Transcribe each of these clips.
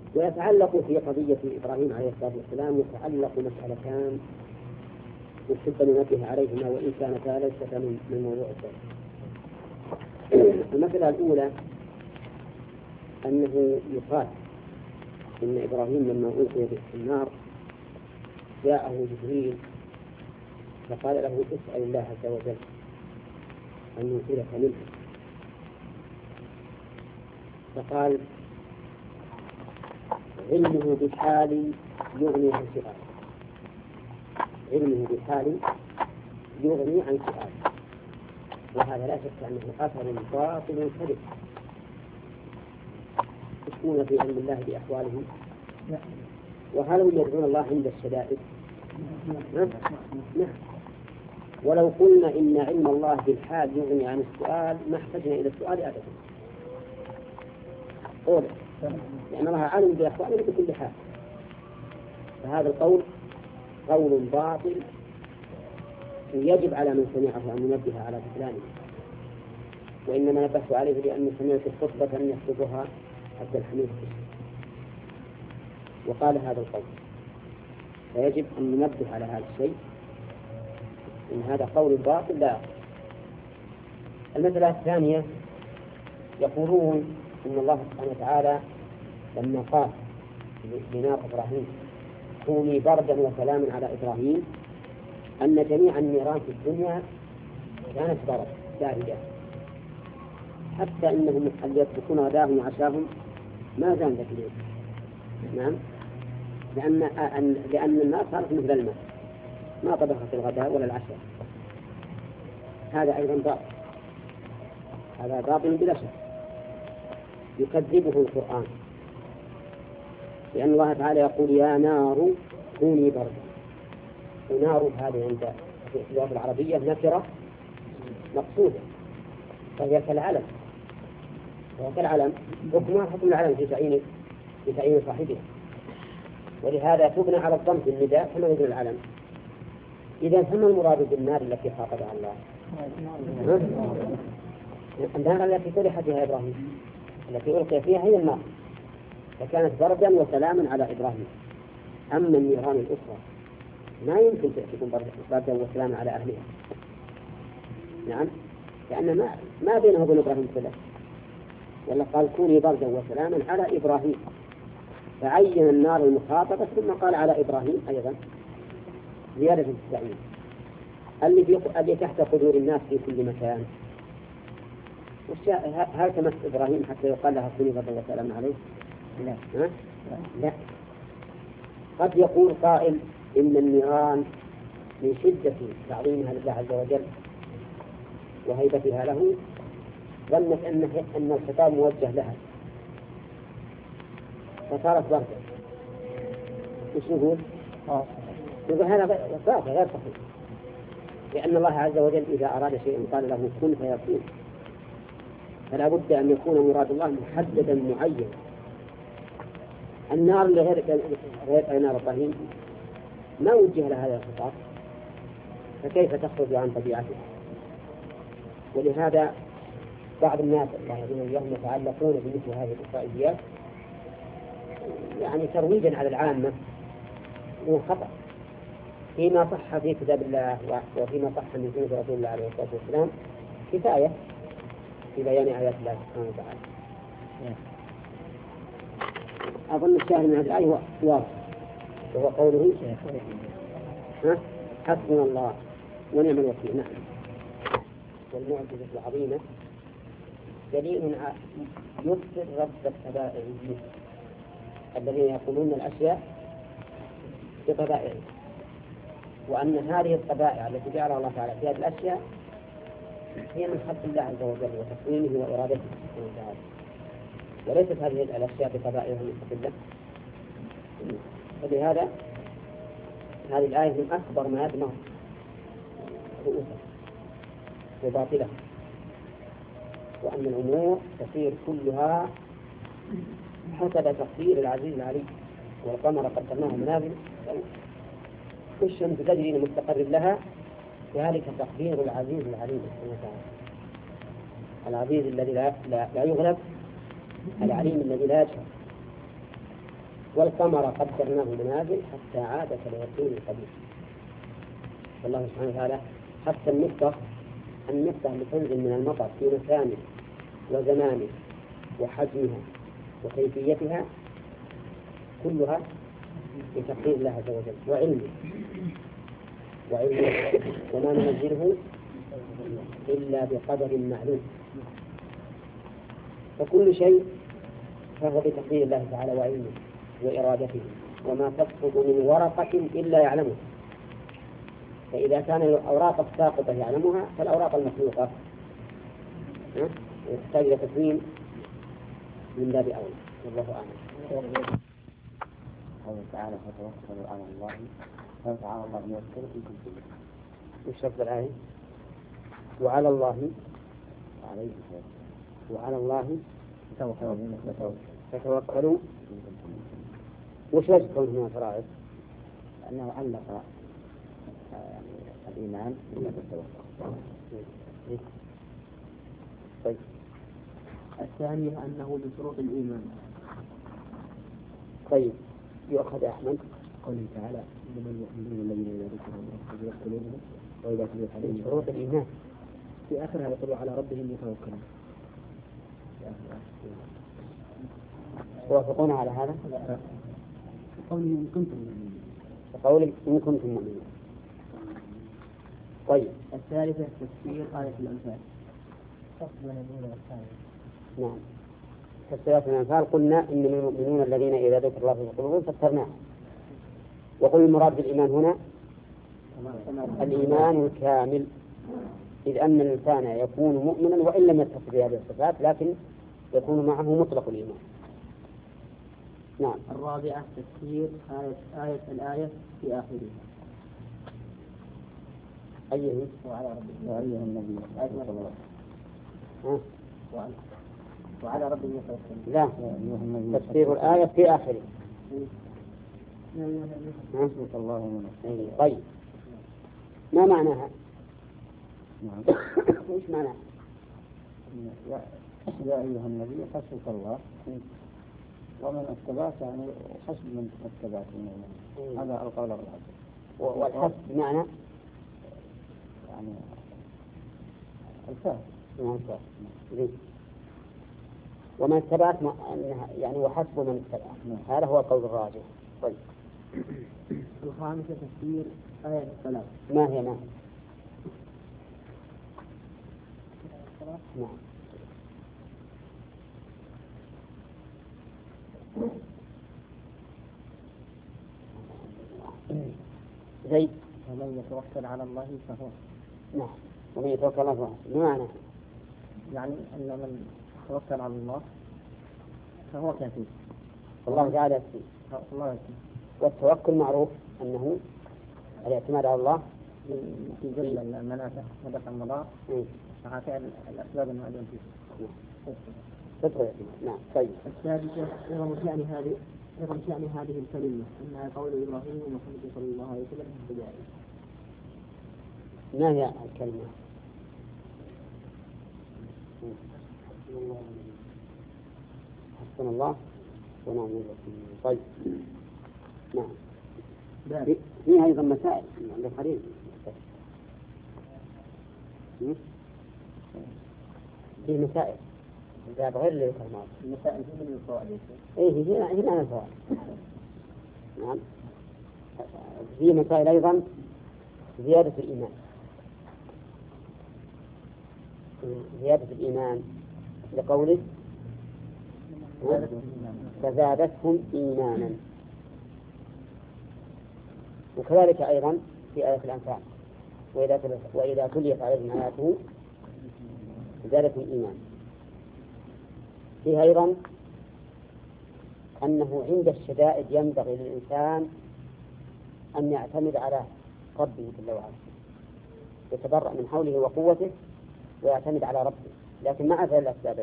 ويتعلق في قضية إبراهيم عليه الصلاة والسلام يتعلق مسألتان يحب أن ننبه عليهما وإن كانتا ليستا من موضوع الدرس. المسألة الأولى أنه يقال إن إبراهيم لما ألقي في النار جاءه جبريل فقال له اسأل الله عز وجل أن ينقذك منه، فقال علمه بحال يغني عن سؤال، علمه بحال يغني عن سؤال، وهذا لا شك أنه أثر باطل كذب. يكون في علم الله بأحوالهم، وهل هم يدعون الله عند الشدائد؟ نعم. ولو قلنا إن علم الله بالحال يغني عن السؤال ما احتجنا إلى السؤال أبدا، قوله لأن الله عالم بأحواله بكل حال. فهذا القول قول باطل يجب على من سمعه أن ينبه على بطلانه، وإنما نبهت عليه لأني سمعت خطبة يخطبها عبد الحميد وقال هذا القول، فيجب أن ننبه على هذا الشيء إن هذا قول باطل لا. المسألة الثانية يقولون إن الله سبحانه وتعالى لما قال لنار إبراهيم كوني بردا وسلاما على إبراهيم أن جميع النيران في الدنيا كانت باردة، حتى إنهم اللي يتركون غداهم وعشاهم ما زال ذاك الليل. نعم، لأن النار صارت مثل الماء ما طبخت الغداء ولا العشاء. هذا أيضا باطل، هذا باطل بلا شك يكذبه القرآن، لأن الله تعالى يقول يا نار كوني بردا، ونار هذه عند اللغة العربية نكرة مقصودة، فهي كالعلم، وكالعلم حكمها حكم العلم في تعيين صاحبها، ولهذا تبنى على الضم في النداء كما يبنى العلم. إذا فما المراد بالنار التي خاطبها الله؟ النار التي طرح فيها إبراهيم، التي ألقي فيها هي النار، فكانت بردا وسلاما على إبراهيم. أما النيران الأخرى ما يمكن تكون بردا وسلاما على أهلها. نعم، لأن ما بينه وبين إبراهيم صلة، ولا قال كوني بردا وسلاما على إبراهيم، فعين النار المخاطبة ثم قال على إبراهيم أيضا زيادة في التعيين. اللي تحت قدور الناس في كل مكان، هل تمس إبراهيم حتى يقال لها كوني بردا وسلاما عليه؟ لا. قد يقول قائل إن النيران من شدة تعظيمها لله عز وجل وهيبتها له ظنت أن الخطاب موجه لها فصارت بردا. وش نقول؟ هذا غير صحيح، لأن الله عز وجل إذا أراد شيئا قال له كن فيكون، فلا بد أن يكون مراد الله محددا معين. النار اللي غير نار إبراهيم ما وجه لها هذا الخطاب، فكيف تخرج عن طبيعته؟ ولهذا بعض الناس الذين يتعلقون بمثل هذه الإسرائيليات يعني ترويجا على العامة هو خطأ. فيما صح في كتاب الله وفيما صح من سنة رسول الله عليه الصلاة والسلام كفاية في بيان آيات الله سبحانه وتعالى. أظن الشاهد من هذه الآية واضح، وهو قوله حسبنا الله ونعم الوكيل. نعم. والمعجزة العظيمة دليل يبصر رب الطبائع الذين يقولون الأشياء بطبائعه، وأن هذه الطبائع التي جعلها الله تعالى في هذه الأشياء هي من خلق الله عز وجل وتصميمه وإرادته سبحانه وتعالى، وليست هذه الأشياء بطبائعها مستقلة. فلهذا هذه الآية من أكبر ما يدمغ رؤوسها وباطلها، وأن الأمور تسير كلها حسب تقدير العزيز العليم. والقمر قدرناه منازل والشمس تجري لمستقر لها، ذلك تقدير العزيز العليم سبحانه وتعالى، العزيز الذي لا يغلب، العليم الذي لا يجهل. والقمر قدرناه منازل حتى عاد كالعرجون القديم. والله سبحانه وتعالى حتى النقطة اللي تنزل من المطر في مكانه وزمانه وحجمها وكيفيتها كلها بتقدير الله عز وجل وعلمه وما ننزله إلا بقدر معلوم. فكل شيء فهو بتقدير الله تعالى وعلمه وإرادته، وما تسقط من ورقة إلا يعلمه. فإذا كان الأوراق الساقطة يعلمها فالأوراق المخلوقة تحتاج إلى تكوين من باب أولى. والله أعلم. قوله تعالى فتوكلوا على الله فتعالى الله يوكلكم في كل شيء. وش لفظ الآية؟ وعلى الله عليه وعلى الله فتوكلوا. وش وجه كونه فرائض؟ لأنه علق الإيمان بالتوكل. طيب. الثانية أنه من شروط الإيمان. طيب يؤخذ أحمد قوله تعالى إنما المؤمنون الذين إذا ذكر الله وجلت قلوبهم وإذا تليت عليهم شروط الإيمان في آخرها يقولوا على ربهم يتوكلون. توافقون على هذا؟ قوله إن كنتم مؤمنين. قولك إن كنتم مؤمنين. طيب. الثالثة تفسير آية الأنفال. نعم. تفسير آية الأنفال قلنا إن المؤمنون الذين إذا ذكر الله في قلوبهم فسرناه. وقل المراد بالإيمان هنا الإيمان الكامل، إذ أن الإنسان يكون مؤمنا وإن لم يتصف بهذه الصفات لكن يكون معه مطلق الإيمان. نعم. الرابعة تفسير آية الآية في آخرها. أيه؟ وعلى ربهم وأيها النبي وعلى ربهم يتوكلون. لا، تفسير الآية في آخره. حسبك الله ونعم. طيب ما معناها؟ نعم. وش معناها؟ يا أيها النبي حسبك الله ومن اتبعك يعني حسب من اتبعك هذا القول الراجح. والحسب بمعنى يعني الفهم. ومن اتبعك يعني وحسب من اتبعك. هذا هو القول الراجح. طيب. الخامسة تفسير آية الصلاة. ما هي؟ نعم. زيد. ومن يتوكل على الله فهو. نعم. ومن يتوكل على الله بمعنى يعني أن من يتوكل على الله فهو كافي. الله تعالى يكفي. الله يكفي. والتوكل معروف أنه الاعتماد على الله في جل المنافع ودفع المضار مع فعل الأسباب المعلومة فيه. نعم. طيب. السادسة عظم شأن هذه الكلمة أنها قول إبراهيم ومحمد صلى الله عليه وسلم بذلك. ما هي الكلمة؟ حسبنا الله ونعم الوكيل. طيب. نعم. فيها أيضا مسائل عند قليل. في مسائل باب غير اللي يذكر معه. المسائل هي من الفوائد. إيه هنا الفوائد. نعم. في مسائل أيضا زيادة الإيمان. زيادة الإيمان لقوله فزادتهم إيمانا. وكذلك أيضا في آية الأنفال وإذا تليت عليهم آياته زادتهم إيمان. فيها أيضا أنه عند الشدائد ينبغي للإنسان أن يعتمد على ربه جل وعلا، يتبرأ من حوله وقوته ويعتمد على ربه، لكن مع ذلك الأسباب،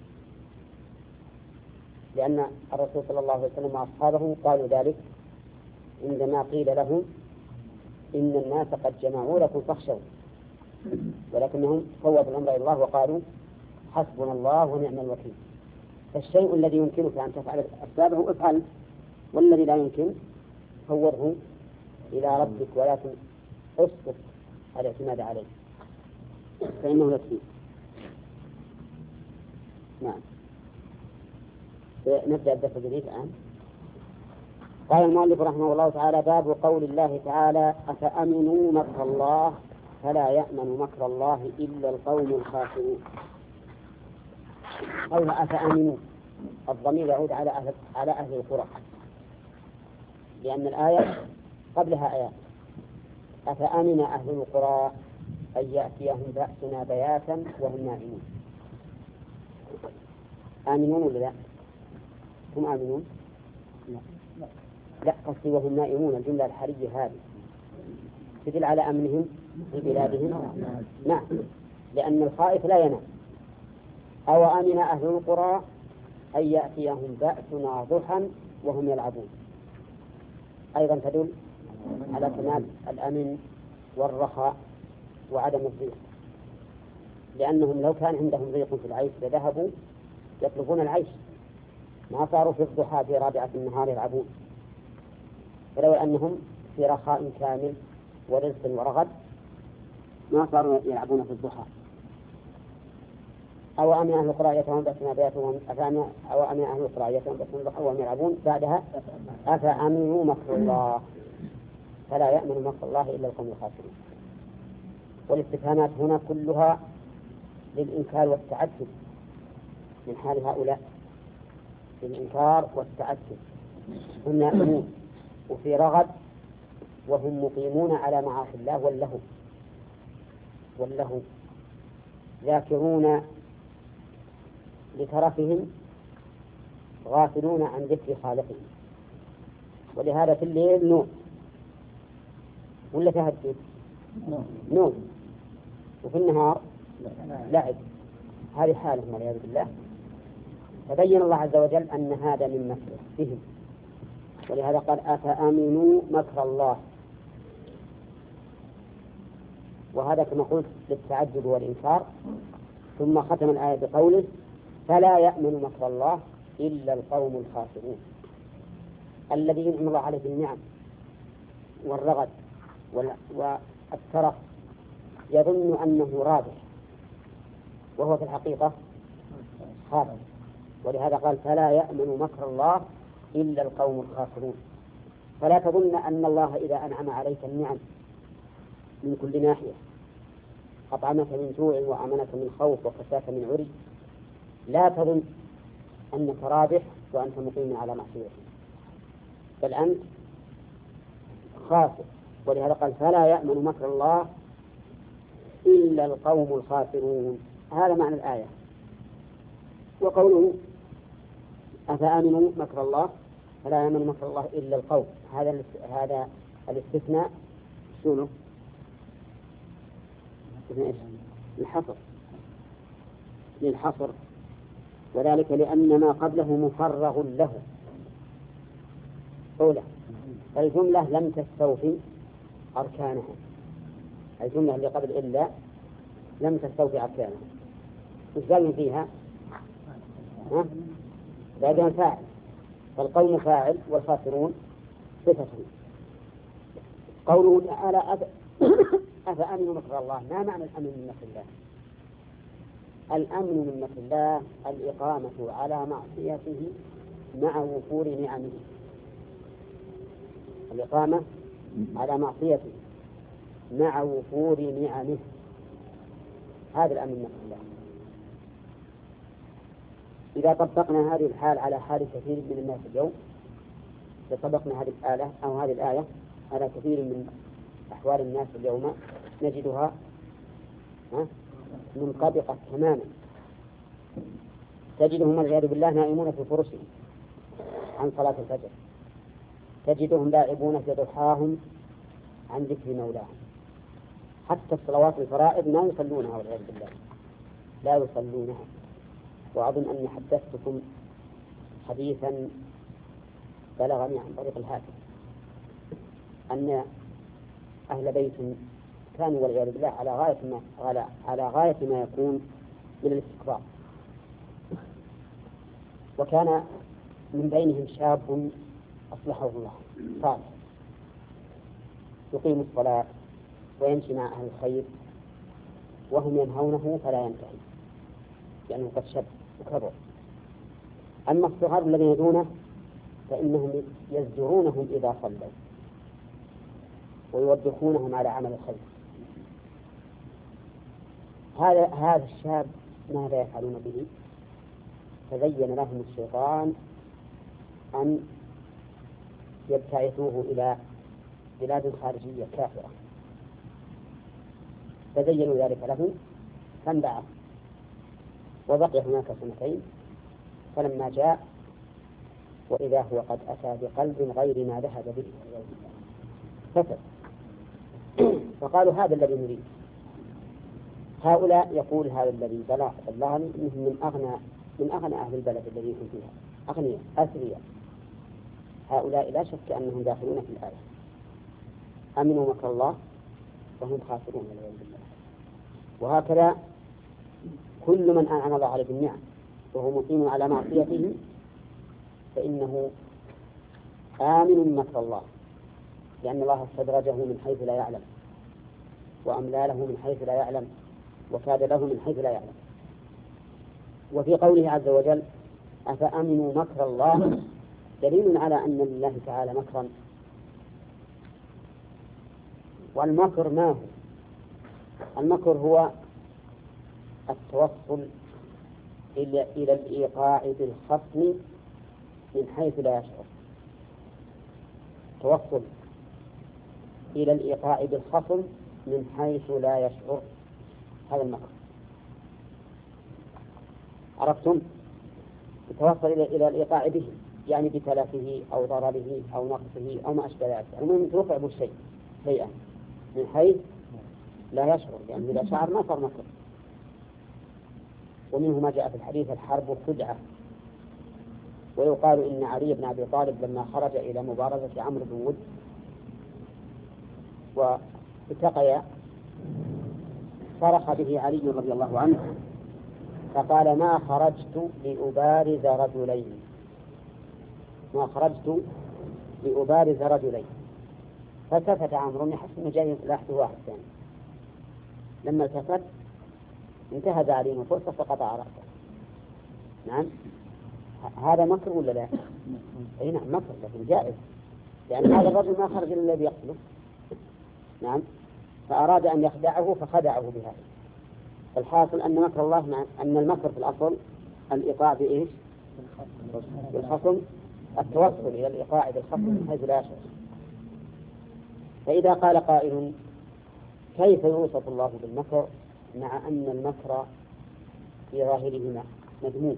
لأن الرسول صلى الله عليه وسلم وأصحابه قالوا ذلك عندما قيل لهم إن الناس قد جمعوا لكم فاخشوا، ولكنهم فوضوا الأمر إلى الله وقالوا حسبنا الله ونعم الوكيل. فالشيء الذي يمكنك أن تفعل أسبابه افعل، والذي لا يمكن فوضه إلى ربك ولكن أسقط الاعتماد عليه فإنه يكفي. نعم. نبدأ الدرس الجديد الآن. قال المؤلف رحمه الله تعالى: باب قول الله تعالى: أفأمنوا مكر الله فلا يأمن مكر الله إلا القوم الخاسرون. قول أفأمنوا الضمير يعود على أهل القرى، لأن الآية قبلها آيات. أفأمن أهل القرى أن يأتيهم بأسنا بياتا وهم نائمون. آمنون ولا لا؟ هم آمنون؟ لا قصدي وهم نائمون. الجملة الحالية هذه تدل على أمنهم في بلادهم. نعم، لأن الخائف لا ينام. أو أمن أهل القرى أن يأتيهم بأسنا ضحى وهم يلعبون، أيضا تدل على كمال الأمن والرخاء وعدم الضيق، لأنهم لو كان عندهم ضيق في العيش لذهبوا يطلبون العيش، ما صاروا في الضحى في رابعة النهار يلعبون. فلو أنهم في رخاء كامل ورزق ورغد ما صاروا يلعبون في الضحى. أو أمن أهل القرى يتهم بأسنا بياتهم أو أمن أهل القرى يتهم بأسنا الضحى وهم يلعبون. بعدها أفأمنوا مكر الله فلا يأمن مكر الله إلا القوم الخاسرون. والاستفهامات هنا كلها للإنكار والتعجب من حال هؤلاء، للإنكار والتعجب. هم نائمون وفي رغد وهم مقيمون على معاصي الله واللهو ذاكرون لترفهم غافلون عن ذكر خالقهم. ولهذا في الليل نوم ولا تهجد؟ نوم. وفي النهار لعب. هذه حالهم والعياذ بالله. فبين الله عز وجل أن هذا من مكره بهم، ولهذا قال: أفأمنوا مكر الله. وهذا كما قلت للتعجب والإنكار. ثم ختم الآية بقوله: فلا يأمن مكر الله إلا القوم الخاسرون. الذي ينعم الله عليه بالنعم والرغد والترف يظن أنه رابح وهو في الحقيقة خاسر. ولهذا قال: فلا يأمن مكر الله إلا القوم الخاسرون. فلا تظن أن الله إذا أنعم عليك النعم من كل ناحية، أطعمك من جوع وأمنك من خوف وكساك من عري، لا تظن أنك رابح وأنت مقيم على معصيته، بل أنت خاسر. ولهذا قال: فلا يأمن مكر الله إلا القوم الخاسرون. هذا معنى الآية. وقوله: أفأمنوا مكر الله فلا يأمن مكر الله إلا القوم، هذا الاستثناء شنو؟ الحصر، للحصر، وذلك لأن ما قبله مفرغ له. أولى الجملة لم تستوفي أركانها، الجملة اللي قبل إلا لم تستوفي أركانها. مش قال فيها بعدها فاعل، فالقوم فاعل والخاسرون صفة. قوله تعالى: أفأمنوا مكر الله. ما معنى الأمن من مكر الله؟ الأمن من مكر الله الإقامة على معصيته مع وفور نعمه. الإقامة على معصيته مع وفور نعمه، هذا الأمن من مكر الله. إذا طبقنا هذه الحال على حال كثير من الناس اليوم لطبقنا هذه الآية أو هذه الآية على كثير من أحوال الناس اليوم نجدها منطبقة تماما. تجدهم والعياذ بالله نائمون في فرشهم عن صلاة الفجر، تجدهم لاعبون في ضحاهم عن ذكر مولاهم، حتى الصلوات الفرائض ما يصلونها والعياذ بالله، لا يصلونها. وأظن أني حدثتكم حديثا بلغني عن طريق الهاتف أن أهل بيت كانوا والعياذ بالله على غاية ما يكون من الاستكبار، وكان من بينهم شاب أصلحه الله صالح يقيم الصلاة ويمشي مع أهل الخير وهم ينهونه فلا ينتهي لأنه قد شب وكبر. أما الصغار الذين دونه فإنهم يزجرونهم إذا صلوا ويوبخونهم على عمل الخير. هذا الشاب ماذا يفعلون به؟ تزين لهم الشيطان أن يبتعثوه إلى بلاد خارجية كافرة، تزينوا ذلك له فانبعث وبقي هناك سنتين، فلما جاء وإذا هو قد أتى بقلب غير ما ذهب به فسد. فقالوا هذا الذي نريد. هؤلاء يقول هذا الذي بلغني إنهم من أغنى أهل البلد الذي يكون فيها، أغنياء أثرياء. هؤلاء لا شك أنهم داخلون في الآية، أمنوا مكر الله وهم خاسرون والعياذ بالله. وهكذا كل من أنعم الله عليه بالنعم وهو مقيم على معصيته فإنه آمن مكر الله، لأن الله استدرجه من حيث لا يعلم وأملى له من حيث لا يعلم وكاد له من حيث لا يعلم. وفي قوله عز وجل أفأمنوا مكر الله دليل على أن لله تعالى مكرا. والمكر ما هو؟ المكر هو التوصل إلى الإيقاع بالخصم من حيث لا يشعر. توصل إلى الإيقاع بالخصم من حيث لا يشعر، هذا المكر. عرفتم؟ يتوصل إلى الإيقاع به، يعني بتلفه أو ضرره أو نقصه أو ما أشبه ذلك، المهم توقع بالشيء شيئا من حيث لا يشعر، لأن إذا شعر ما صار مكر. ومنه ما جاء في الحديث الحرب خدعة. ويقال إن علي بن أبي طالب لما خرج إلى مبارزة عمرو بن ود والتقيا صرخ به علي رضي الله عنه فقال ما خرجت لأبارز رجلين، ما خرجت لأبارز رجلين. فالتفت عمرو يحس أنه جاي لاحظه واحد ثاني، لما التفت انتهز عليه فرصة فقطع رأسه. نعم، هذا مكر ولا لا؟ أي نعم مكر، لكن جائز، لأن هذا الرجل ما خرج إلا الذي يقتله. نعم، فأراد أن يخدعه فخدعه بهذا. الحاصل أن مكر الله أن المكر في الأصل الإيقاع بإيش؟ بالخصم، التوصل إلى الإيقاع بالخصم من حيث لا يشعر. فإذا قال قائل كيف يوصف الله بالمكر مع أن المكر في ظاهره مذموم؟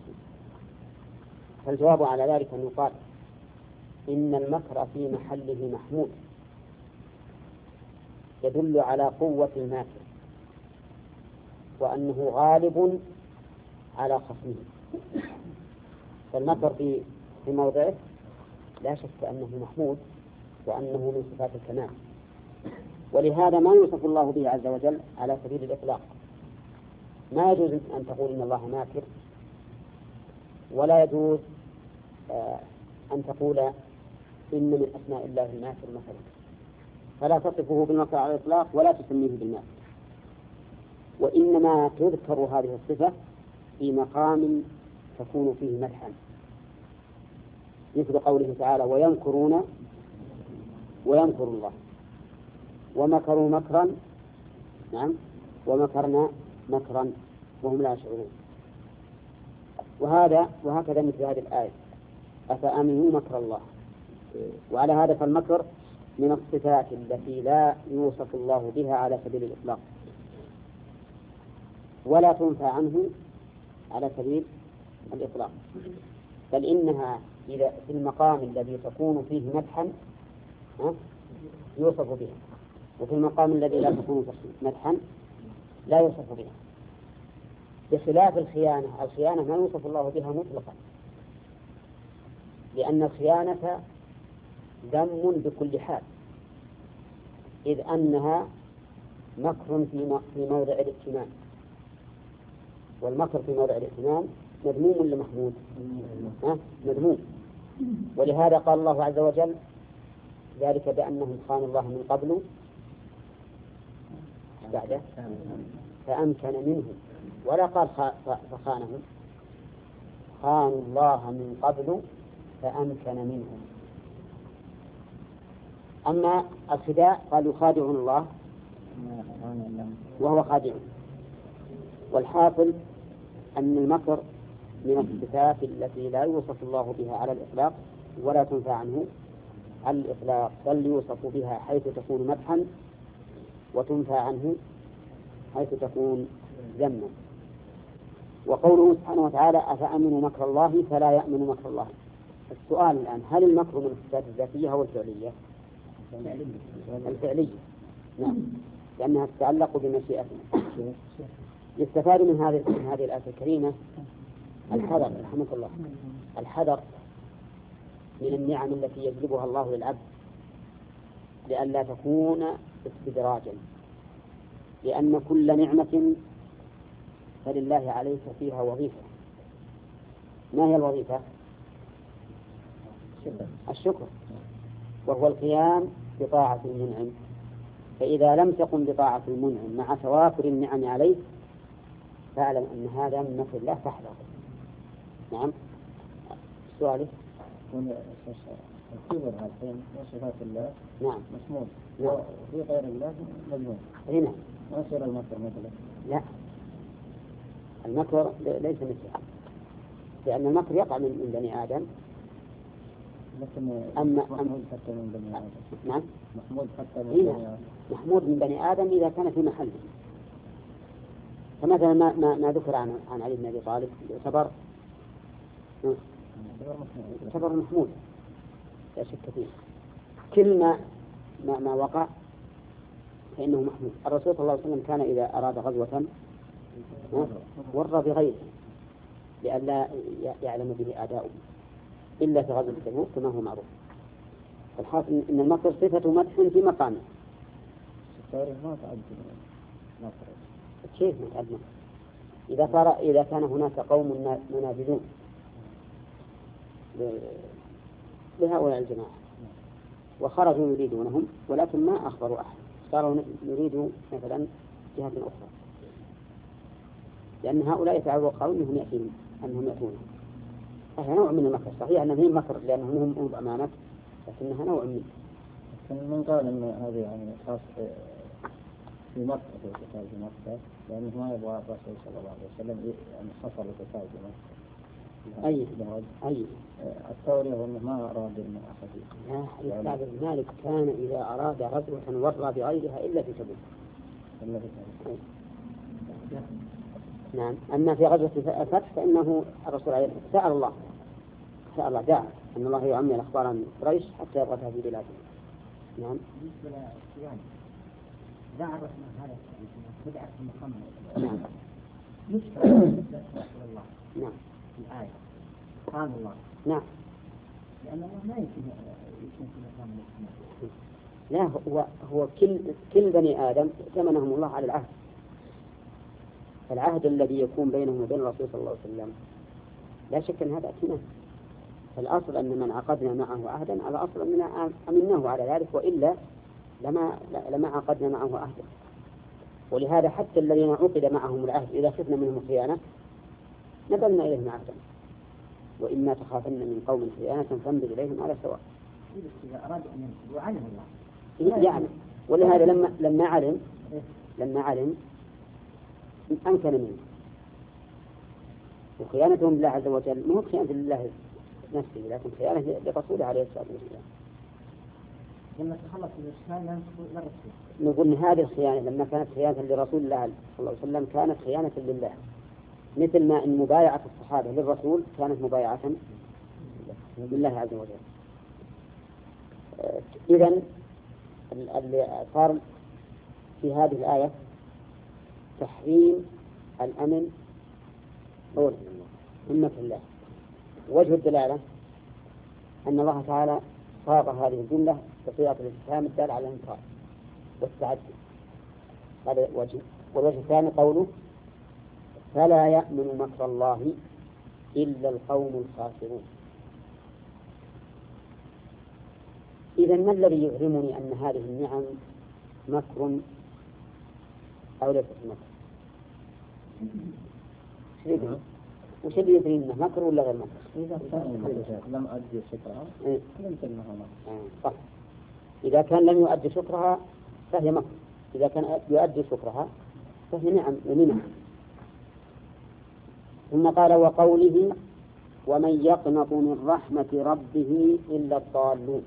فالجواب على ذلك أن يقال إن المكر في محله محمود، يدل على قوة الماكر وأنه غالب على خصمه. فالمكر في موضعه لا شك أنه محمود وأنه من صفات الكمال، ولهذا ما يوصف الله به عز وجل على سبيل الإطلاق. ما يجوز أن تقول إن الله ماكر، ولا يجوز أن تقول إن من أسماء الله الماكر مثلا، فلا تصفه بالمكر على الإطلاق ولا تسميه بالماكر، وإنما تذكر هذه الصفة في مقام تكون فيه مدحا، مثل قوله تعالى ويمكرون ويمكر الله ومكروا مكرا، نعم، ومكرنا مكرا وهم لا يشعرون. وهكذا مثل هذه الآية أفأمنوا مكر الله. وعلى هذا فالمكر من الصفات التي لا يوصف الله بها على سبيل الإطلاق ولا تنفى عنه على سبيل الإطلاق، بل إنها إذا في المقام الذي تكون فيه مدحا يوصف بها، وفي المقام الذي لا تكون فيه مدحا لا يوصف بها، بخلاف الخيانة ما يوصف الله بها مطلقا، لأن الخيانة ذم بكل حال، إذ أنها مكر في موضع الائتمان، والمكر في موضع الائتمان مذموم ولا محمود؟ مذموم. ولهذا قال الله عز وجل ذلك بأنهم خانوا الله من قبل بعده فأمكن منهم، ولا قال فخانهم، خانوا الله من قبل فأمكن منهم. أما الخداع قال يخادعون الله وهو خادع. والحاصل أن المكر من الصفات التي لا يوصف الله بها على الإطلاق ولا تنفع عنه على الإطلاق، بل يوصف بها حيث تكون مدحا وتنفع عنه حيث تكون ذما. وقوله سبحانه وتعالى أفأمنوا مكر الله فلا يأمن مكر الله. السؤال الآن هل المكر من الصفات الذاتية أو الفعلية؟ الفعلية، نعم، لأنها تتعلق بمشيئتنا. يستفاد من هذه الآية الكريمة الحذر، رحمة الله، الحذر من النعم التي يجلبها الله للعبد لئلا تكون استدراجا، لأن كل نعمة فلله عليك فيها وظيفة. ما هي الوظيفة؟ الشكر، وهو القيام بطاعة المنعم. فإذا لم تقم بطاعة المنعم مع توافر النعم عليك فاعلم أن هذا من مكر الله فاحذر. نعم. سؤالي الكبر الحين وصفات الله نعم مسموم، نعم، وفي غير الله مذموم. هنا ما يصير المكر مثله؟ لا، المكر ليس مثله، لأن المكر يقع من بني آدم. لكن محمود حتى من بني آدم. نعم، محمود حتى من بني آدم. محمود من بني آدم إذا كان في محله. فمثلا ما ذكر عن علي بن أبي طالب صبر محمود لا شك فيه. كل ما وقع فإنه محمود. الرسول صلى الله عليه وسلم كان إذا أراد غزوة ور بغيره لئلا يعلم به أعداؤه إلا في غزوة تبوك كما هو معروف. الحاصل إن المكر صفة مدح في مقامه. ما تعد مكر. كيف متعد مكر؟ إذا كان هناك قوم منابذون لهؤلاء الجماعة وخرجوا يريدونهم ولكن ما أخبروا أحد، صاروا يريدوا مثلا جهة أخرى، لأن هؤلاء يتعوقون أنهم يأتون. هذا نوع من المكر. صحيح أنه هي مكر لأنهم هم أمانة، لكنها نوع من قال أن هذه يعني خاص في مكة، في قتال في مكة، لأنه ما يبغى الرسول صلى الله عليه وسلم يعني حصل القتال في مكة. أي الثوري وأنه ما أراد أن أحد. لا، الكعب بن مالك كان إذا أراد غزوة ورى بغيرها إلا في تبوك. نعم. أما في غزوة الفتح فإنه الرسول عليه سأل الله دعا أن الله يعمي الأخبار عن قريش حتى يبغتها في بلاده. نعم. دعا الرسول هذا بدعة محمد. نعم. يشكر الله. نعم. الآية قال الله. نعم. لأن الله لا يمكن يكون في مقام محمد. لا، هو كل بني آدم ائتمنهم الله على العهد. العهد الذي يكون بينهم وبين الرسول صلى الله عليه وسلم لا شك أن هذا ائتمان. فالأصل أن من عقدنا معه عهدا على أصل أننا أمناه على ذلك، وإلا لما عقدنا معه عهدا. ولهذا حتى الذين عقد معهم العهد إذا خفنا منهم خيانة نبلنا إليهم عهدا، وإما تخافن من قوم خيانة فانبذ إليهم على سواء. إذا أراد أن ينصر وعلم الله يعني. ولهذا لما علم أمكن منه. وخيانتهم لله عز وجل مو خيانة لله نفسه، لكن خيانة لرسوله عليه الصلاة والسلام. لما تخلص الإشكال للرسول. نقول هذه الخيانة لما كانت خيانة لرسول الله صلى الله عليه وسلم كانت خيانة لله، مثل ما إن مبايعة الصحابة للرسول كانت مبايعة لله عز وجل. إذن اللي صار في هذه الآية تحريم الأمن من مكر الله. وجه الدلالة أن الله تعالى صاغ هذه الجملة بصيغة الاستفهام الدالة على الإنكار والتعدي. هذا وجه. والوجه الثاني قوله فلا يأمن مكر الله إلا القوم الخاسرون. إذا ما الذي يعلمني أن هذه النعم مكر أو ليست مكر؟ وش اللي يدري أنه مكر ولا غير مكر؟ إذا لم أؤدي شكرها لم تنها مكر. صح. إذا كان لم يؤدي شكرها فهي مكر، إذا كان يؤدي شكرها فهي نعم ومنع. ثم قال وقوله ومن يقنط من رحمة ربه إلا الضالون.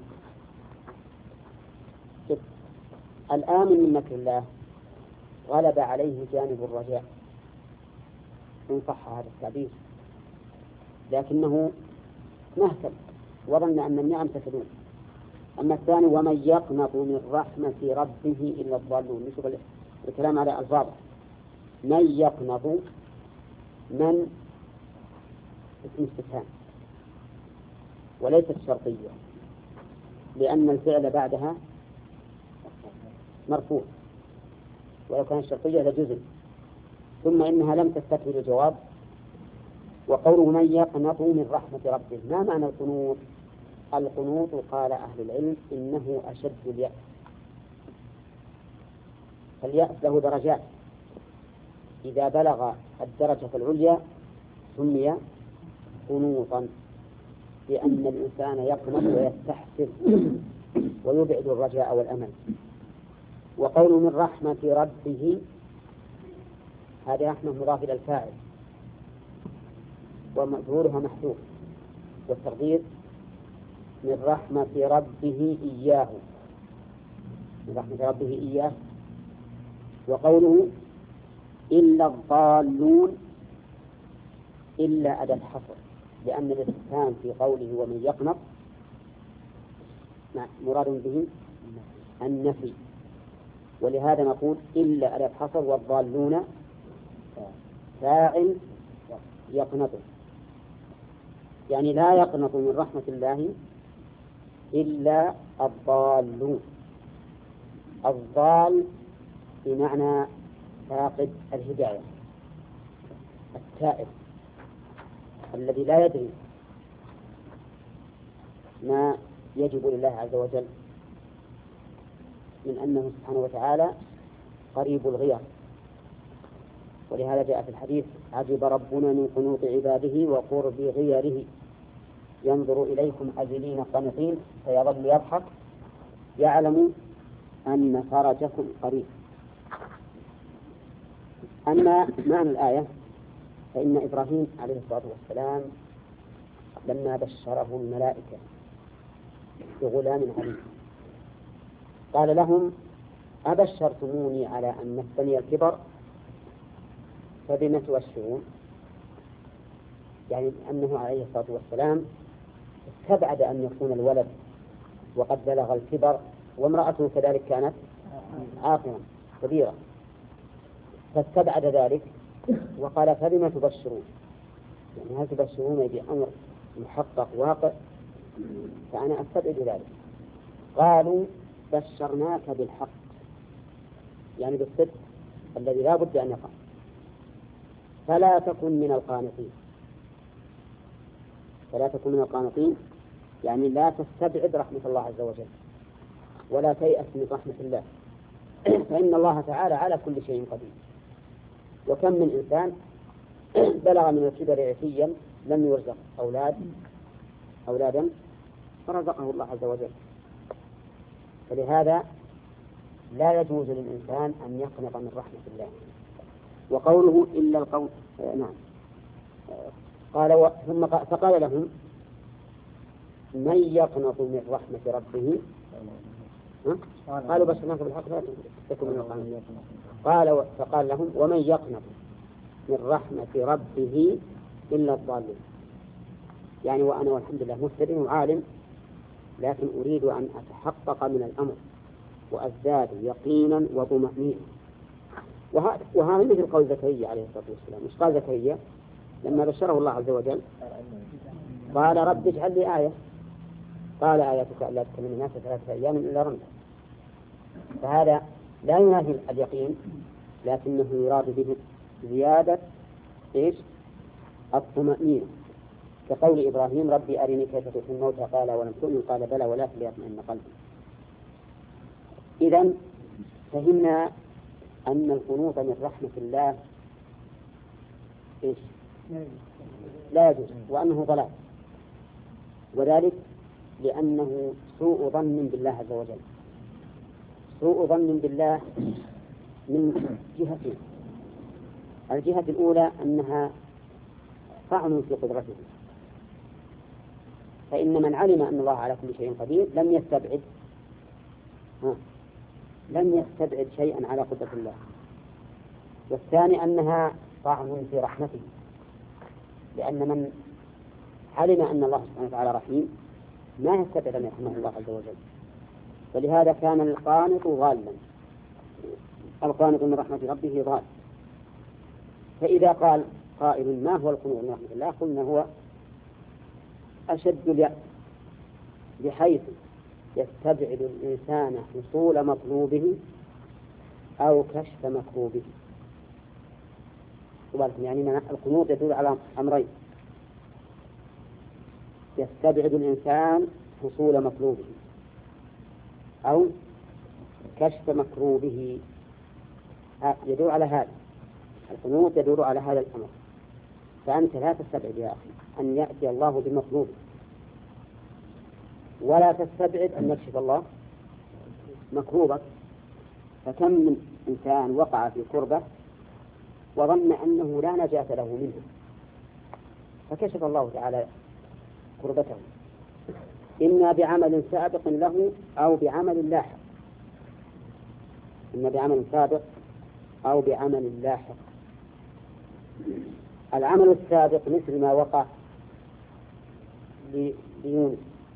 الآمن من مكر الله غلب عليه جانب الرجاء إن صح هذا التعبير، لكنه مهتم وظن أن النعم تفدون. أما الثاني ومن يقنط من رحمة ربه إلا الضالون، نشوف الكلام على ألفاظ. من يقنط، من اسم استفهام وليست شرطية، لأن الفعل بعدها مرفوع، ولو كانت شرطية لجزم، ثم إنها لم تستتر الجواب. وقوله من يقنط من رحمة ربه، ما معنى القنوط؟ القنوط قال أهل العلم إنه أشد اليأس. فاليأس له درجات، إذا بلغ الدرجة العليا سمي قنوطا، لأن الإنسان يقنط ويستحسر ويبعد الرجاء والأمل. وقول من رحمة ربه هذا رحمة مضاف إلى الفاعل ومظهورها محذوف، والتقدير من رحمة ربه إياه، من رحمة ربه إياه. وقوله إلا الضالون، إلا أداة حصر، لأن الاستفهام في قوله ومن يقنط مراد به النفي، ولهذا نقول إلا أداة حصر والضالون فاعل يقنط، يعني لا يقنط من رحمة الله إلا الضالون. الضال بمعنى فاقد الهداية، التائب الذي لا يدري ما يجب لله عز وجل من أنه سبحانه وتعالى قريب الغير. ولهذا جاء في الحديث عجب ربنا من قنوط عباده وقرب غيره، ينظر إليكم عاجلين قانطين فيظل يضحك يعلم أن فرجكم قريب. أما معنى الآية فإن إبراهيم عليه الصلاة والسلام لما بشره الملائكة بغلام عليم قال لهم أبشرتموني على أن مسني الكبر فبما تبشرون؟ يعني أنه عليه الصلاة والسلام استبعد أن يكون الولد وقد بلغ الكبر، وامرأته كذلك كانت عاقرا كبيرة، فاستبعد ذلك وقال فبما تبشرون؟ يعني هل تبشرون بأمر محقق واقع؟ فأنا أستبعد ذلك. قالوا بشرناك بالحق، يعني بالصدق الذي لا بد أن يقع، فلا تكن من القانطين. فلا تكن من القانطين يعني لا تستبعد رحمة الله عز وجل ولا تيأس من رحمة الله، فإن الله تعالى على كل شيء قدير. وكم من إنسان بلغ من الكبر عتيا لم يرزق أولادا فرزقه الله عز وجل. فلهذا لا يجوز للإنسان أن يقنط من رحمة الله. وقوله إلا القول نعم قال ثم فقال لهم من يقنط من رحمة ربه قالوا بشرناك بالحق لا تكن من القانطين. فقال لهم ومن يقنط من رحمة ربه إلا الضالين. يعني وأنا والحمد لله مهتد وعالم، لكن أريد أن أتحقق من الأمر وأزداد يقينا وطمأنينة. وهذا مثل قول زكريا عليه الصلاة والسلام. مش قال زكريا لما بشره الله عز وجل قال رب اجعل لي آية، قال آياتك ألا تكلم الناس 3 أيام إلا رمزا. فهذا لا ينافي اليقين، لكنه يراد به زيادة الطمأنينة كقول إبراهيم ربي أرني كيف تحيي الموتى قال ولم تؤمن قال بلى ولكن ليطمئن قلبي. إذن فهمنا أن القنوط من رحمة الله إيش؟ لا يجوز، وأنه ضلال، وذلك لأنه سوء ظن بالله عز وجل. سوء ظن بالله من جهتين: الجهة الأولى أنها طعن في قدرته، فإن من علم أن الله على كل شيء قدير لم يستبعد شيئا على قدرة الله. والثاني أنها طعن في رحمته، لأن من علم أن الله سبحانه وتعالى رحيم ما يستبعد أن يرحمه الله عز وجل. ولهذا كان القانط ضالا، القانط من رحمة ربه ضال. فإذا قال قائل ما هو القنوط من رحمة الله؟ قلنا هو أشد اليأس، بحيث يستبعد الإنسان حصول مطلوبه أو كشف مكروبه. يعني القنوط يدل على أمرين: يستبعد الإنسان حصول مطلوبه أو كشف مكروبه. يدل على هذا القنوط، يدل على هذا الأمر. فأنت لا تستبعد يا أخي أن يأتي الله بمطلوبه، ولا تستبعد أن يكشف الله مكروبك. فكم من إنسان وقع في كربة وظن أنه لا نجاة له منه، فكشف الله تعالى كربته، إما بعمل سابق له أو بعمل لاحق، إما بعمل سابق أو بعمل لاحق. العمل السابق مثل ما وقع ليونس.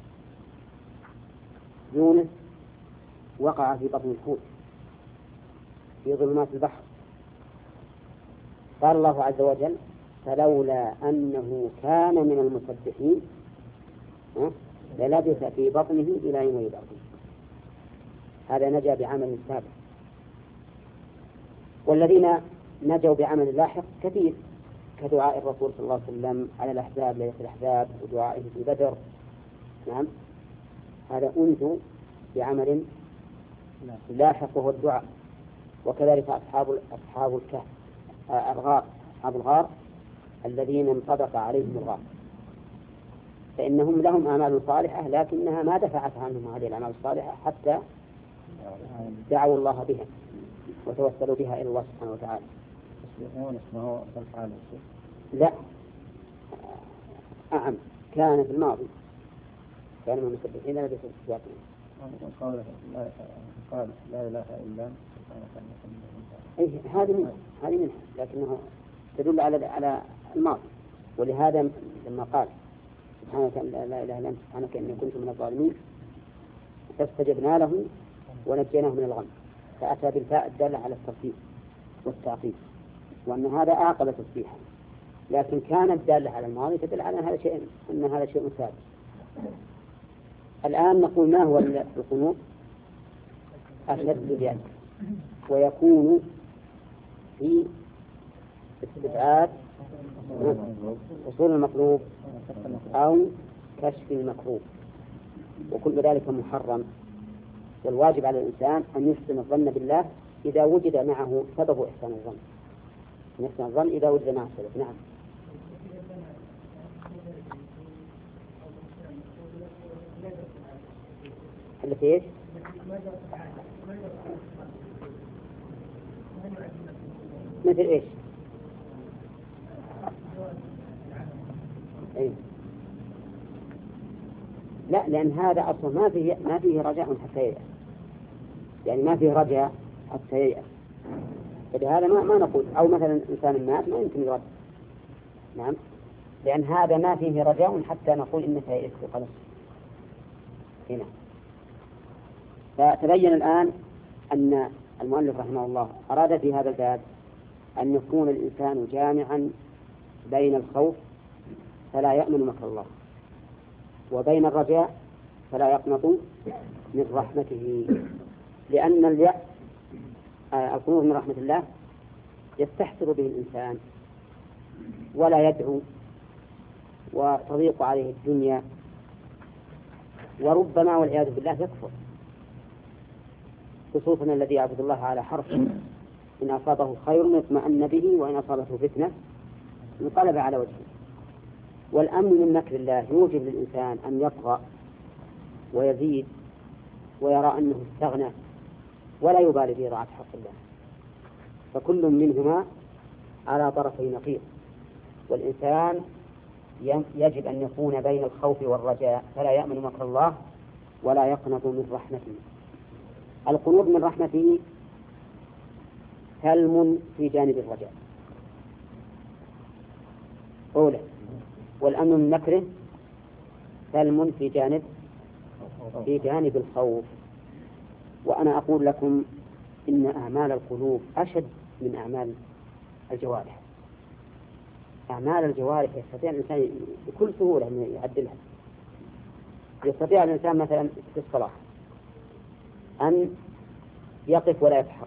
يونس وقع في بطن الحوت في ظلمات البحر، قال الله عز وجل فلولا أنه كان من المسبحين للبث في بطنه إلى يوم يبعثون. هذا نجا بعمل سابق. والذين نجوا بعمل لاحق كثير، كدعاء الرسول صلى الله عليه وسلم على الأحزاب ليلة الأحزاب، ودعائه في بدر. نعم، هذا أنجوا بعمل لاحق وهو الدعاء. وكذلك أصحاب الكهف الغار، أصحاب الغار الذين انطبق عليهم الغار، فإنهم لهم أعمال صالحة لكنها ما دفعت عنهم هذه الأعمال الصالحة حتى دعوا الله بها وتوسلوا بها إلى الله سبحانه وتعالى. لا، كان في الماضي، كان من المسبحين لبث في بطنه. قال لا إله إلا أنت. هذه منها، لكنه تدل على الماضي. ولهذا لما قال سبحانك لا إله إلا أنت سبحانك إني كنت من الظالمين فاستجبنا له ونجيناه من الغم، فأتى بالفاء الدالة على الترتيب والتعقيب، وأن هذا أعقب تسبيحا. لكن كانت دالة على الماضي تدل على أن هذا شيء ثابت. الآن نقول ما هو القنوط؟ أشد اليأس، ويكون في استبعاد حصول المطلوب أو كشف المكروه، وكل ذلك محرم. والواجب على الإنسان أن يحسن الظن بالله إذا وجد معه سبب إحسان الظن، يحسن الظن إذا وجد معه سبب. نعم. اللي في إيش؟ مثل إيش؟ أيه. لا، لأن هذا أصلا ما فيه رجاء حتى ييأس، يعني ما فيه رجاء حتى ييأس. فلهذا ما نقول. أو مثلا إنسان مات ما يمكن يرد. نعم، لأن هذا ما فيه رجاء حتى نقول إنك يئس خلاص. هنا فتبين الآن أن المؤلف رحمه الله أراد في هذا الباب أن يكون الإنسان جامعا بين الخوف فلا يأمن مكر الله، وبين الرجاء فلا يقنط من رحمته. لأن اليأس القنوط من رحمة الله يستحسر به الإنسان ولا يدعو وتضيق عليه الدنيا، وربما والعياذ بالله يكفر، خصوصا الذي يعبد الله على حرف، إن أصابه خير اطمأن به وإن أصابته فتنة انقلب على وجهه. والأمن من مكر الله يوجب للإنسان أن يطغى ويزيد ويرى أنه استغنى ولا يبالي بإضاعة حق الله، فكل منهما على طرفي نقيض. والإنسان يجب أن يكون بين الخوف والرجاء، فلا يأمن مكر الله ولا يقنط من رحمته. القنوط من رحمته سلم في جانب الرجاء أولى، والأمن من مكره سلم في جانب الخوف. وأنا أقول لكم إن أعمال القلوب أشد من أعمال الجوارح. أعمال الجوارح يستطيع الإنسان بكل سهولة أن يعدلها. يستطيع الإنسان مثلا في الصلاة أن يقف ولا يتحرك،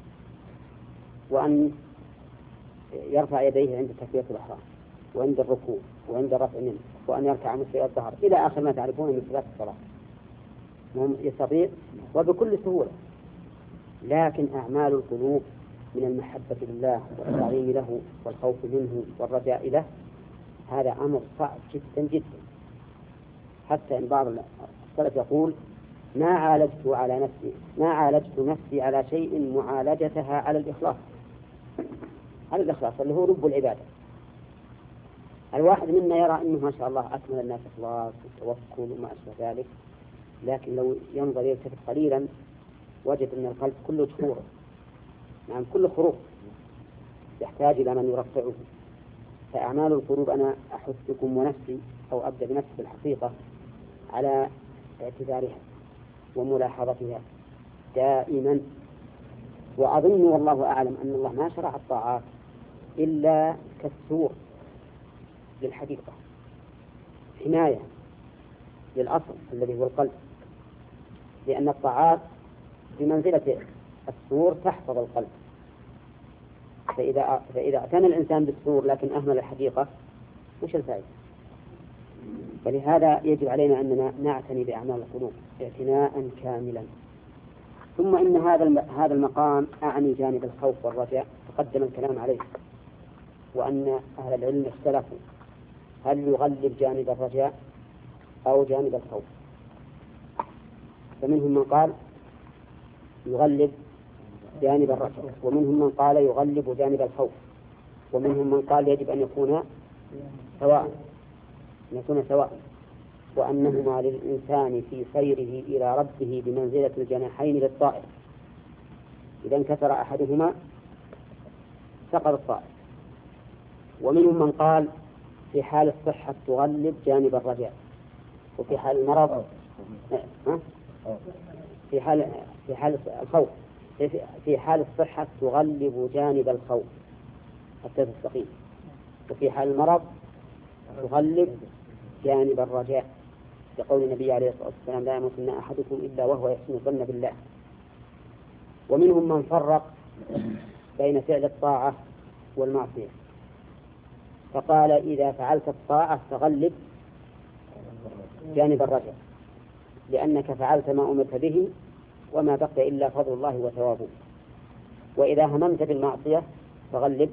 وأن يرفع يديه عند تكبيرة الإحرام وعند الركوع وعند الرفع منه، وأن يركع مسجد الظهر إلى آخر ما تعرفون من صلاة الصلاة، يستطيع وبكل سهولة. لكن أعمال القلوب من المحبة لله والتعظيم له والخوف منه والرجاء له هذا أمر صعب جدا جدا، حتى إن بعض السلف يقول ما عالجت نفسي على شيء معالجتها على الإخلاص اللي هو رب العبادة. الواحد منا يرى أنه ما شاء الله أكمل الناس إخلاص والتوكل وما أشبه ذلك، لكن لو ينظر يلتفت قليلا وجد أن القلب كله جفور، نعم كله خروق يحتاج إلى من يرفعه. فأعمال القلوب أنا أحثكم ونفسي أو أبدأ بنفسي بالحقيقة على اعتبارها وملاحظتها دائما. وأظن والله أعلم أن الله ما شرع الطاعات إلا كالسور للحقيقة، حماية للأصل الذي هو القلب، لأن الطاعات بمنزلة السور تحفظ القلب. فإذا اعتنى الإنسان بالسور لكن أهمل الحقيقة وش الفائدة؟ ولهذا يجب علينا أننا نعتني بأعمال القلوب اعتناء كاملا. ثم إن هذا المقام أعني جانب الخوف والرجاء تقدم الكلام عليه، وأن أهل العلم اختلفوا هل يغلب جانب الرجاء أو جانب الخوف. فمنهم من قال يغلب جانب الرجاء، ومنهم من قال يغلب جانب الخوف، ومنهم من قال يجب أن يكون سواء، وأنهما للإنسان في سيره إلى ربه بمنزلة الجناحين للطائر، إذا انكسر أحدهما سقط الطائر. ومنهم من قال في حال الصحة تغلب جانب الرجاء، وفي حال المرض في حال الخوف في حال الصحة تغلب جانب الخوف حتى تستقيم، وفي حال المرض تغلب جانب الرجاء، لقول النبي عليه الصلاة والسلام لا يموتن أحدكم إلا وهو يحسن الظن بالله. ومنهم من فرق بين فعل الطاعة والمعصية، فقال إذا فعلت الطاعة فغلب جانب الرجاء، لأنك فعلت ما أمرت به وما بقي إلا فضل الله وثوابه. وإذا هممت بالمعصية فغلب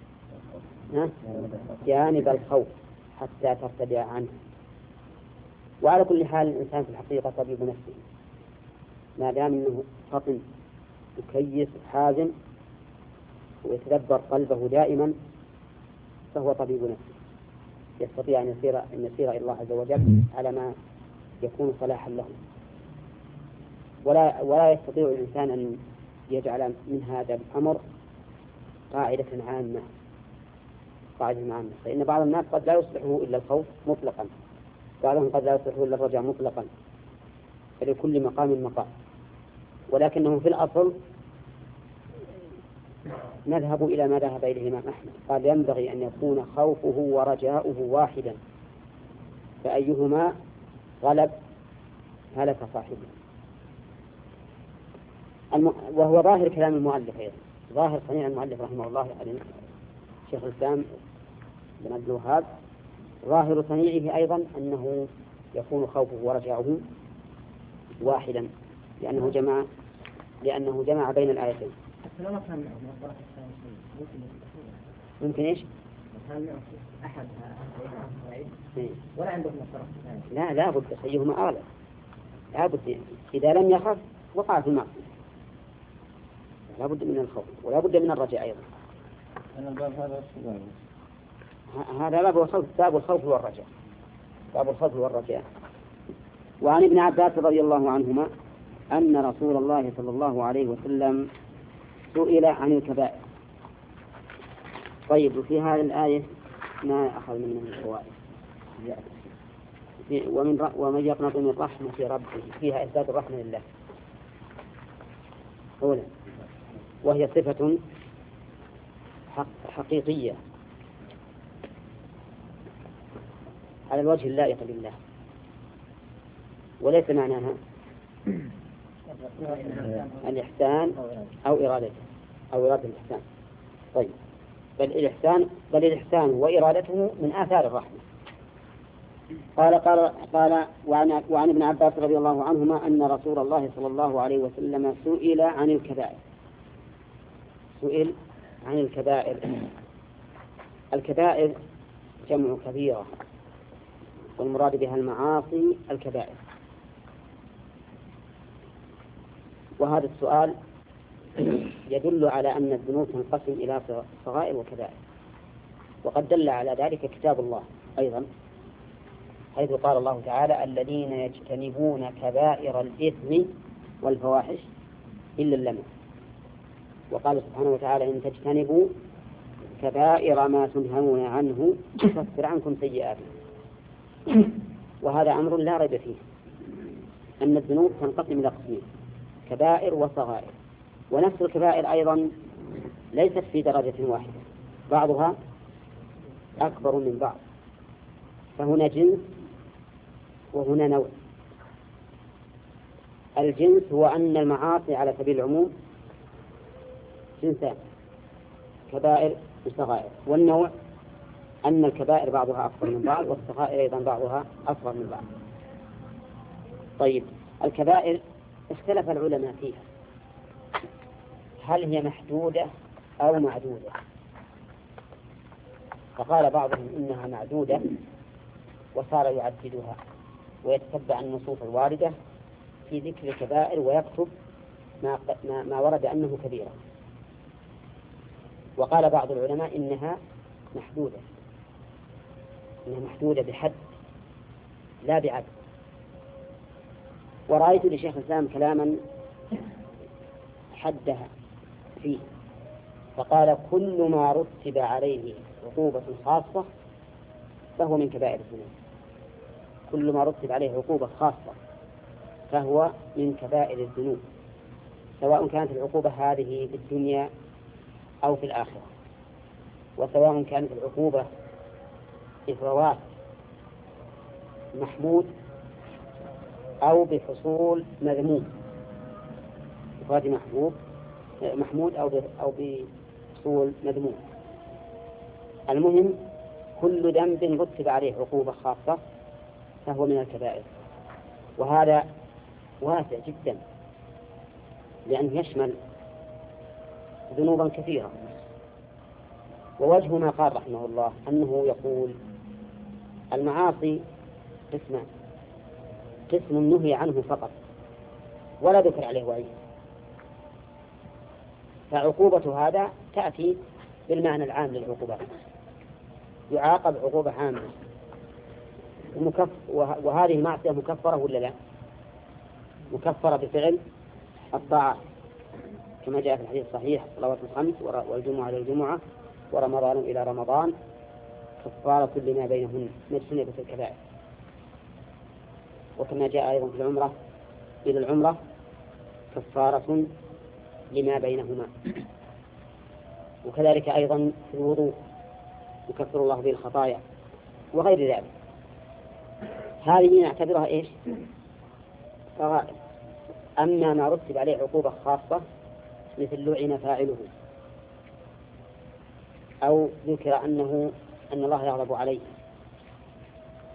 جانب الخوف حتى ترتدع عنه. وعلى كل حال الإنسان في الحقيقة طبيب نفسه، ما دام أنه فطن يكيس حازم ويتدبر قلبه دائما فهو طبيب نفسه، يستطيع أن يسير إلى الله عز وجل على ما يكون صلاحا له. ولا يستطيع الإنسان أن يجعل من هذا الأمر قاعدة عامة، فإن بعض الناس قد لا يصلحه إلا الخوف مطلقا، بعضهم قد لا يصلحه إلا الرجاء مطلقا، فلكل مقام مقام. ولكنه في الأصل نذهب إلى ما ذهب إليه الإمام أحمد، قال ينبغي أن يكون خوفه ورجاؤه واحدا، فأيهما غلب هلك صاحبه. وهو ظاهر كلام المؤلف أيضا، ظاهر صنيع المؤلف رحمه الله، يعني شيخ الإسلام بن عبد الوهاب، ظاهر صنيعه أيضا أنه يكون خوفه ورجعه واحدا لأنه جمع بين الآيتين. حتى لو ما كان من الطرف الثاني شيء ممكن إيش؟ كان أحد ولا عنده من الطرف الثاني. لا بد أيهما أغلب. لا بد إذا لم يخف وقع في المعصية. لا بد من الخوف ولا بد من الرجاء أيضا. هذا باب الخوف والرجاء. باب الخوف والرجاء. وعن ابن عباس رضي الله عنهما أن رسول الله صلى الله عليه وسلم سئل عن الكبائر. طيب وفي هذه الآية ما أخذ منه الفوائد. ومن يقنط من رحمة ربه فيها إثبات الرحمة لله أولا، وهي صفة حقيقية على الوجه اللائق بالله، وليس معناها الإحسان أو إرادته أو إرادة الإحسان. طيب بل الإحسان وإرادته من آثار الرحمة. قال وعن ابن عباس رضي الله عنهما أن رسول الله صلى الله عليه وسلم سئل عن الكبائر. سئل عن الكبائر. الكبائر جمع كبيرة، والمراد بها المعاصي الكبائر. وهذا السؤال يدل على أن الذنوب تنقسم إلى صغائر وكبائر، وقد دل على ذلك كتاب الله أيضا، حيث قال الله تعالى الذين يجتنبون كبائر الإثم والفواحش إلا اللمم. وقال سبحانه وتعالى إن تجتنبوا كبائر ما تنهون عنه نكفر عنكم سيئاتكم. وهذا أمر لا ريب فيه، أن الذنوب تنقسم إلى قسمين، كبائر وصغائر. ونفس الكبائر أيضا ليست في درجة واحدة، بعضها أكبر من بعض، فهنا جنس وهنا نوع. الجنس هو أن المعاصي على سبيل العموم جنسان، كبائر وصغائر. والنوع أن الكبائر بعضها أكبر من بعض والصغائر أيضا بعضها أصغر من بعض. طيب الكبائر اختلف العلماء فيها، هل هي محدودة أو معدودة؟ فقال بعضهم إنها معدودة وصار يعددها ويتتبع النصوص الواردة في ذكر الكبائر ويكتب ما ورد أنه كبيرة. وقال بعض العلماء إنها محدودة بحد لا بعد. ورأيت لشيخ الإسلام كلاما حدها فيه، فقال كل ما رتب عليه عقوبة خاصة فهو من كبائر الذنوب. كل ما رتب عليه عقوبة خاصة فهو من كبائر الذنوب، سواء كانت العقوبة هذه في الدنيا أو في الآخرة، وسواء كانت العقوبة بفوات محمود أو بحصول مذموم، بفوات محمود أو بحصول مذموم. المهم كل ذنب رتب عليه عقوبة خاصة فهو من الكبائر. وهذا واسع جدا لأنه يشمل ذنوبا كثيرة. ووجه ما قال رحمه الله أنه يقول المعاصي قسمان، قسم نهي عنه فقط ولا ذكر عليه وعيد، فعقوبة هذا تأتي بالمعنى العام للعقوبات، يعاقب عقوبة عامة. وهذه المعصية مكفرة ولا لا؟ مكفرة بفعل الطاعات، كما جاء في الحديث الصحيح الصلوات الخمس والجمعة إلى الجمعة ورمضان إلى رمضان كفارة لما بينهن من اجتنبت الكبائر. وكما جاء أيضا في العمرة إلى العمرة كفارة لما بينهما. وكذلك أيضا في الوضوء يكفر الله به الخطايا وغير ذلك. هذه نعتبرها إيش؟ صغائر. أما ما رتب عليه عقوبة خاصة مثل لعن فاعله أو ذكر أن الله يغضب عليه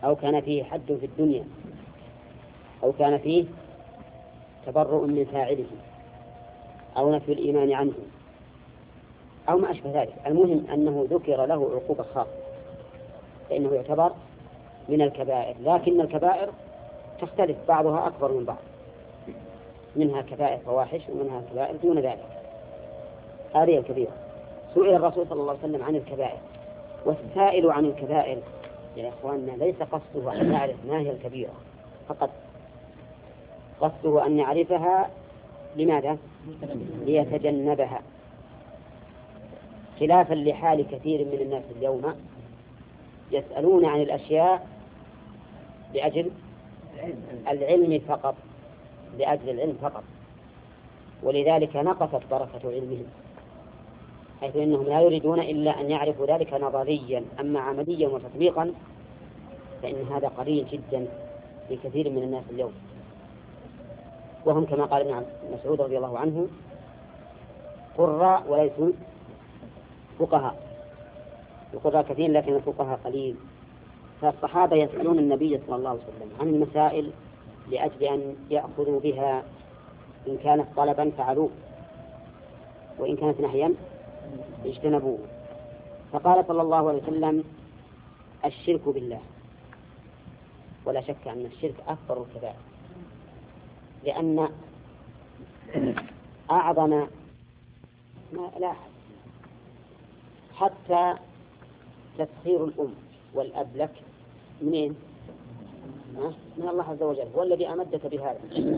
أو كان فيه حد في الدنيا أو كان فيه تبرؤ من فاعله أو نفي الإيمان عنه أو ما أشبه ذلك. المهم أنه ذكر له عقوبة خاصة فإنه يعتبر من الكبائر، لكن الكبائر تختلف، بعضها أكبر من بعض، منها كبائر فواحش ومنها كبائر دون ذلك. هذه الكبيرة. سئل الرسول صلى الله عليه وسلم عن الكبائر، والسائل عن الكبائر يا إخواننا ليس قصده أن يعرف ما هي الكبيرة فقط، قصده أن يعرفها. لماذا؟ ليتجنبها، خلافا لحال كثير من الناس اليوم يسألون عن الأشياء لأجل العلم فقط، لأجل العلم فقط، ولذلك نقصت بركة علمهم، حيث إنهم لا يريدون إلا أن يعرفوا ذلك نظريا، أما عمليا وتطبيقا فإن هذا قليل جدا لكثير من الناس اليوم. وهم كما قال ابن مسعود رضي الله عنه قراء وليسوا فقهاء، القراء كثير لكن الفقهاء قليل. فالصحابة يسألون النبي صلى الله عليه وسلم عن المسائل لأجل أن يأخذوا بها، إن كانت طلبا فعلوه وإن كانت نهيا اجتنبوه. فقال صلى الله عليه وسلم الشرك بالله، ولا شك أن الشرك أكبر الكبائر، لأن أعظم ما لا حتى تسخير الأم والأب لك منين؟ من الله عز وجل، هو الذي أمدك بهذا.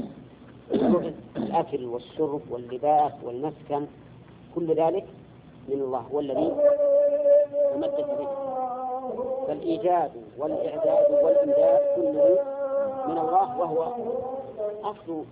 الأكل والشرب واللباس والمسكن كل ذلك من الله، هو الذي أمدك به. فالإيجاد والإعداد والإمداد كله من الله، وهو أصل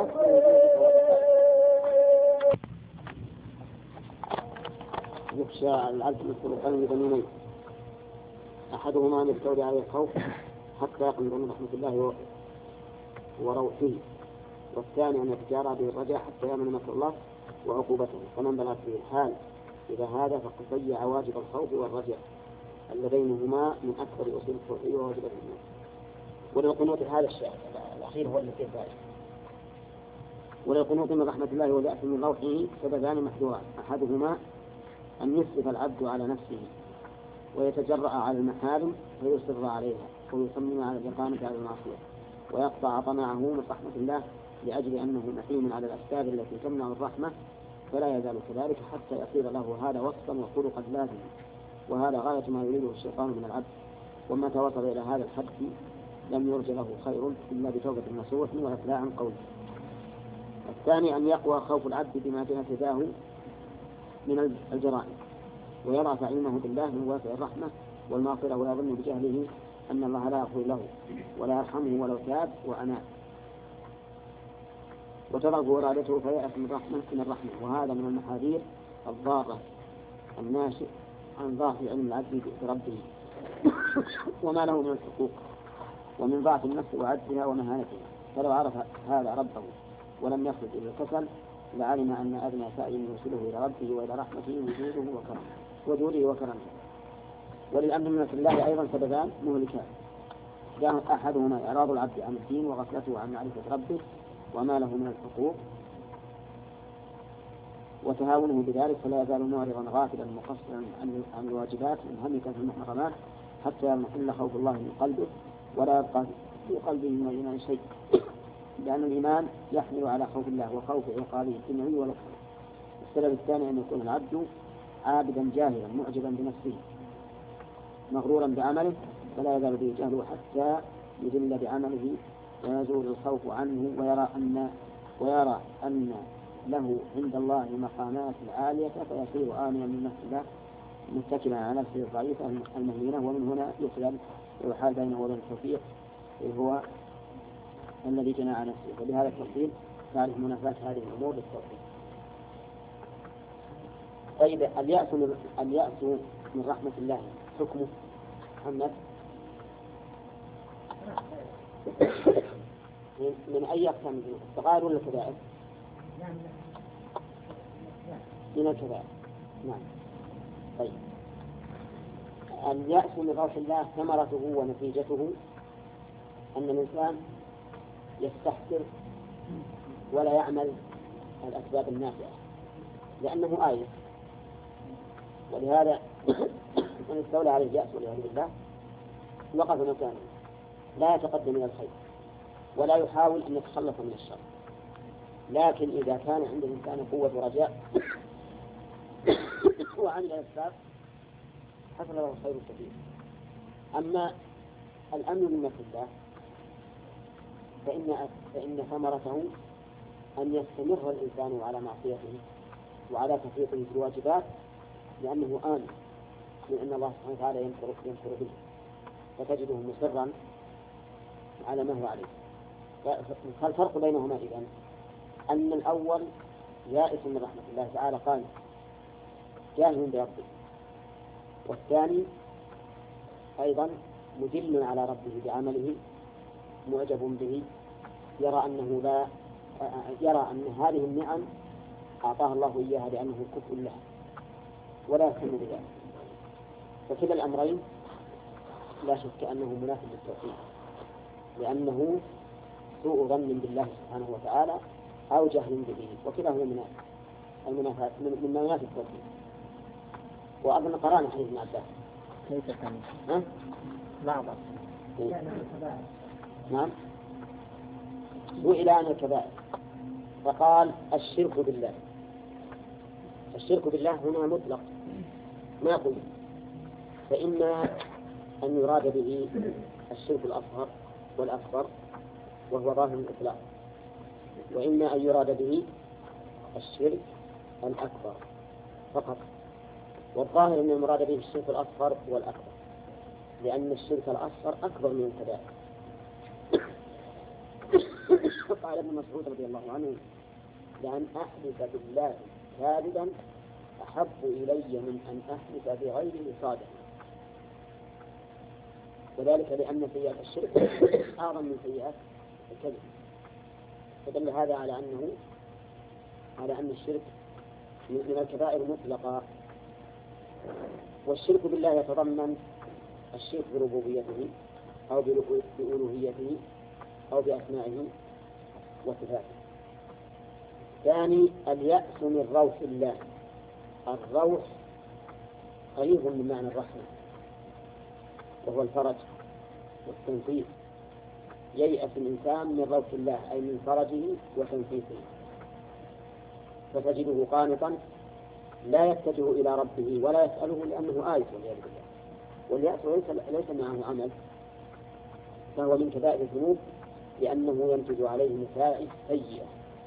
يخشى العبد من الخلقين ذنوبين، أحدهما أن يستولي عليه الخوف حتى يقنط من رحمة الله وروحه، والثاني أن يتجارى به الرجاء حتى يأمن مكر الله وعقوبته. فمن بلغ به الحال إذا هذا فقد ضيع واجب الخوف والرجاء اللذين هما من أكثر أصول التوحيد وواجب الإيمان. وللقنوط هذا الشيء الأخير هو الذي ذلك. وللقنوط من رحمة الله واليأس من روحه سببان محذوران، أحدهما أن يسرف العبد على نفسه ويتجرأ على المحارم ويصر عليها ويصمم على الإقامة على المعصية ويقطع طمعه من رحمة الله لأجل أنه محيم على الأسباب التي تمنع الرحمة، فلا يزال كذلك حتى يصير له هذا وصفا وخلقا لازما، وهذا غاية ما يريده الشيطان من العبد. ومتى وصل إلى هذا الحد لم يرجى له خير إلا بتوبة نصوح وإقلاع عن قوله. الثاني أن يقوى خوف العبد بما جنسده من الجرائم ويرى تعليمه بالله من واسع الرحمة والمغفرة، ويظن بجهله أن الله لا يغفر له ولا يرحمه ولو تاب وأناب، وتضعف إرادته فيأس من الرحمة. وهذا من المحاذير الضارة الناشئ عن ضعف علم العبد بربه وما له من الحقوق ومن ضعف النفس وعجزها ومهانتها. فلو عرف هذا ربه ولم يخرج إلى الكسل لعلم أن أدنى سعي يوصله إلى ربه وإلى رحمته وجوده وكرمه. وللأمر من الله أيضا سببان مهلكان، أحدهما إعراض العبد عن الدين وغفلته عن معرفة ربه وما له من الحقوق وتهاونه بذلك، فلا يزال معرضا غافلا مقصرا عن الواجبات منهمكا في المحرمات حتى يمحل خوف الله من قلبه ولا يبقى في قلبه من الإيمان شيء، لأن الإيمان يحمل على خوف الله وخوف عقابه الدنيوي والأخروي. السبب الثاني أن يكون العبد عابدا جاهلا معجبا بنفسه مغرورا بعمله، فلا يزال به جهله حتى يذل بعمله ويزول الخوف عنه ويرى أن له عند الله مقامات عالية فيصير آمنا من نفس الله متكلا على نفسه الضعيفة المهينة. ومن هنا يخلل ويحال بينه وبين التوفيق هو الذي جنى على نفسه. وبهذا التفصيل تعرف منافاة هذه الأمور للتوحيد. طيب اليأس من رحمة الله حكمه محمد من أي أقسام الذنوب؟ الصغائر ولا الكبائر؟ من الكبائر. نعم. طيب اليأس من روح الله ثمرته ونتيجته أن الإنسان يستحسر ولا يعمل الأسباب النافعة لأنه آيس، ولهذا من استولى عليه اليأس والعياذ بالله وقف مكانه لا يتقدم إلى الخير ولا يحاول أن يتخلص من الشر. لكن إذا كان عند الإنسان قوة رجاء وعمل الأسباب حصل له الخير الكثير. أما الأمن من مكر الله فإن ثمرته أن يستمر الإنسان على معصيته وعلى تفريطه في الواجبات لأنه آمن من أن الله سبحانه وتعالى ينصر به، فتجده مصرا على ما هو عليه. فالفرق بينهما إذن أن الأول يائس من رحمة الله تعالى قال جاهل بربه، والثاني أيضا مدل على ربه بعمله معجب به، يرى أن هذه النعم أعطاها الله إياها لأنه كفء لها ولا يهتم بذلك. فكلا الأمرين لا شك أنه منافي للتوحيد، لأنه سوء ظن بالله سبحانه وتعالى أو جهل به، وكلاهما من منافي التوحيد. وأظن قرأنا حديث ابن عباس كيف كان؟ بعض نعم سئل عن الكبائر فقال الشرك بالله. الشرك بالله هنا مطلق ما قلت، فإما أن يراد به الشرك الأصغر والأكبر وهو ظاهر الإطلاق، وإما أن يراد به الشرك الأكبر فقط. والظاهر أن المراد به الشرك الأصغر والأكبر، لأن الشرك الأصغر أكبر من الكبائر. قال ابن مسعود رضي الله عنه لأن أحلف بالله كاذبا أحب إلي من أن أحلف بغيره صادقا، وذلك لأن سيئات الشرك أعظم من سيئات الكذب. فدل هذا على أن الشرك من الكبائر مطلقا. والشرك بالله يتضمن الشرك بربوبيته أو بألوهيته أو بأسمائه وصفاته. ثاني اليأس من روح الله. الروح قريب من معنى الرحمة وهو الفرج والتنفيذ. ييأس الإنسان من روح الله أي من فرجه وتنفيذه، فتجده قانطا لا يتجه إلى ربه ولا يسأله لأنه آيس والعياذ بالله. واليأس ليس معه عمل، فهو من كبائر الذنوب لأنه ينتج عليه نتائج سيئة.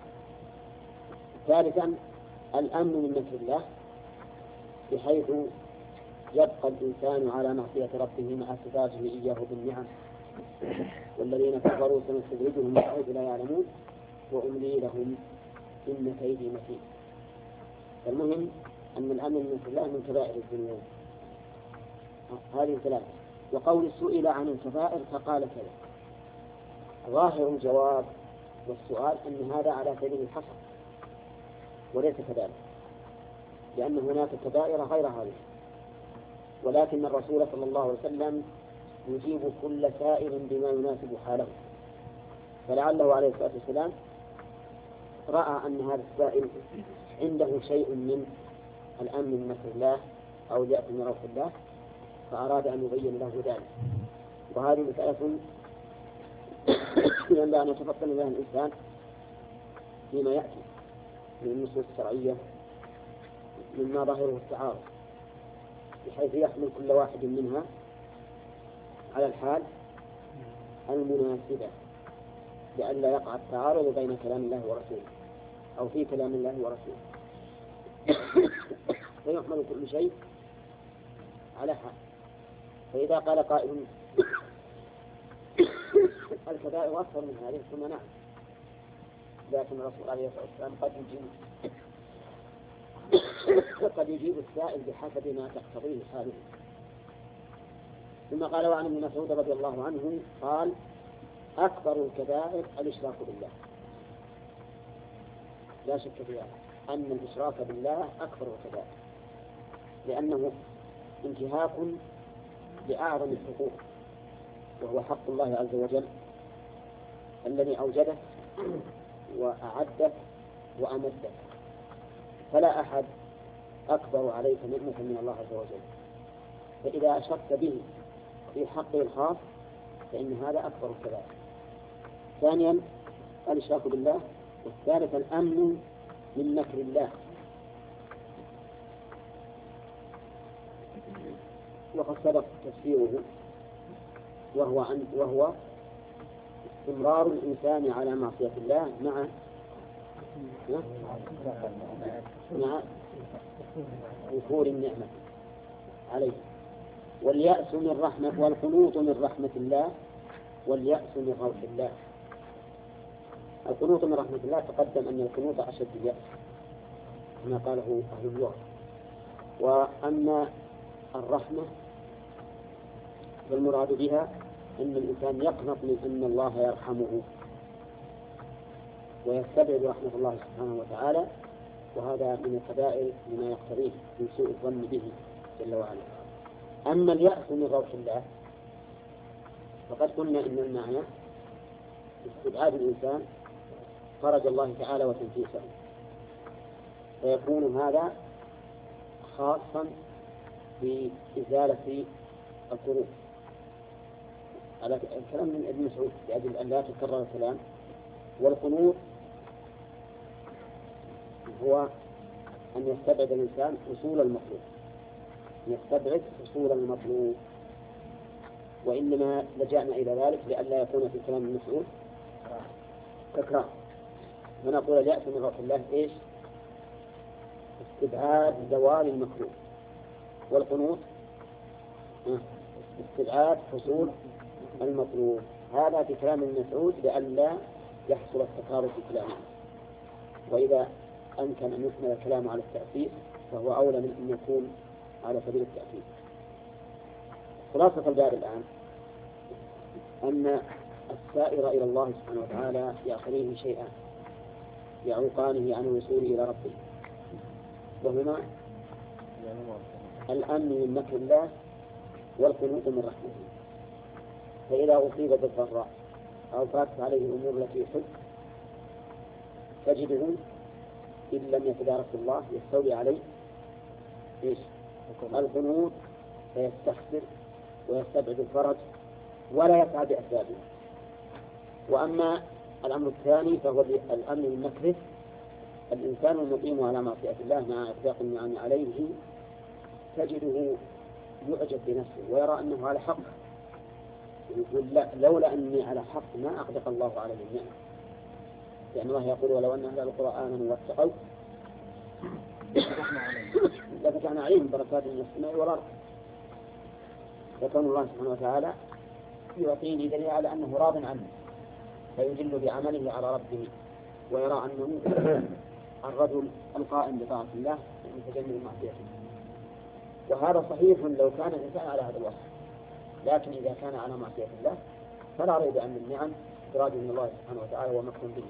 ثالثا الأمن من مكر الله، بحيث يبقى الإنسان على معصية ربه مع استدراجه إياه بالنعم. والذين كفروا سنستدرجهم من حيث لا يعلمون وأملي لهم إن كيدي متين. فالمهم أن الأمن من مكر الله من كبائر الذنوب. هذه الثلاثة. وقول سئل عن الكبائر فقال كذا. ظاهر الجواب والسؤال أن هذا على سبيل الحصر وليس كذلك، لأن هناك كبائر غير هذه، ولكن الرسول صلى الله عليه وسلم يجيب كل سائل بما يناسب حاله. فلعله عليه الصلاة والسلام رأى أن هذا السائل عنده شيء من الأمن من مكر الله أو اليأس من روح الله، فأراد أن يبين له ذلك. وهذه مسألة ينبغي أن يتفطن لها الإنسان فيما يأتي من النصوص الشرعية مما ظاهره التعارض، بحيث يحمل كل واحد منها على الحال المناسبة لئلا يقع التعارض بين كلام الله ورسوله أو في كلام الله ورسوله، فيحمل كل شيء على حال. فإذا قال قائل الكبائر أكثر من هذه ثم نعم، لكن الرسول عليه الصلاة والسلام قد يجيب السائل بحسب ما تقتضيه حاله. ثم قال وعن ابن مسعود رضي الله عنه قال أكبر الكبائر الإشراك بالله. لا شك في أن الإشراك بالله أكبر الكبائر، لأنه انتهاك لأعظم الحقوق، وهو حق الله عز وجل الذي أوجده وأعده وأمده، فلا أحد أكبر عليك نعمة من الله عز وجل، فإذا أشركت به في حقه الخاص فإن هذا أكبر الكبائر. ثانيا الإشراك بالله، والثالث الأمن من مكر الله، وقد سبق تفسيره، وهو استمرار الإنسان على معصية الله مع وفور النعمة عليه، واليأس من رحمة والقنوط من رحمة الله، واليأس من روح الله. القنوط من رحمة الله تقدم أن القنوط أشد اليأس كما قاله أهل اللغة، وأما الرحمة والمراد بها أن الإنسان يقنط من أن الله يرحمه ويستبعد رحمة الله سبحانه وتعالى، وهذا من الكبائر لما يقتضيه من سوء الظن به جل وعلا. أما اليأس من روح الله فقد قلنا إن المعنى استبعاد الإنسان فرج الله تعالى وتنفيسه، فيكون هذا خاصا بإزالة القلوب على الكلام من ابن مسعود لأجل أن لا تكرر الكلام. والقنوط هو أن يستبعد الإنسان حصول المطلوب، يستبعد حصول المطلوب، وإنما لجأنا إلى ذلك لئلا يكون في كلام ابن مسعود تكرار، ونقول اليأس من روح الله إيش؟ استبعاد زوال المكروه، والقنوط استبعاد حصول المطلوب. هذا في كلام ابن مسعود لئلا يحصل التكرار في كلامه، وإذا أمكن أن يكمل الكلام على التأثير فهو أولى من أن يكون على سبيل التأثير. خلاصة الباب الآن أن السائر إلى الله سبحانه وتعالى يعقليه شيئان يعوقانه عن الوصول إلى ربه، وهما الأمن من مكر الله والقنوط من رحمته. فإذا أصيب بالضراء أو فاتت عليه الأمور التي يحب تجده إن لم يتدارك الله يستولي عليه إيش؟ القنوط، فيستخسر ويستبعد الفرج ولا يسعى بأسبابه. وأما الأمر الثاني فهو الأمن من مكره، الإنسان المقيم على معصية الله مع إطلاق النعم عليه تجده يعجب بنفسه ويرى أنه على حق، يقول لا لولا أني على حق ما أغدق الله علي النعمة، لأن الله يقول ولو أن أهل القرى آمنوا واتقوا لفتحنا عليهم بركات من السماء والأرض. فكون الله سبحانه وتعالى يعطيني دليل على أنه راض عنه، فيجل بعمله على ربه ويرى أنه الرجل القائم بطاعة الله متجنب معصيته. وهذا صحيح لو كان الإنسان على هذا الوصف، لكن إذا كان على معصية الله فلا ريب أن النعم إراد من الله سبحانه وتعالى ومكر به.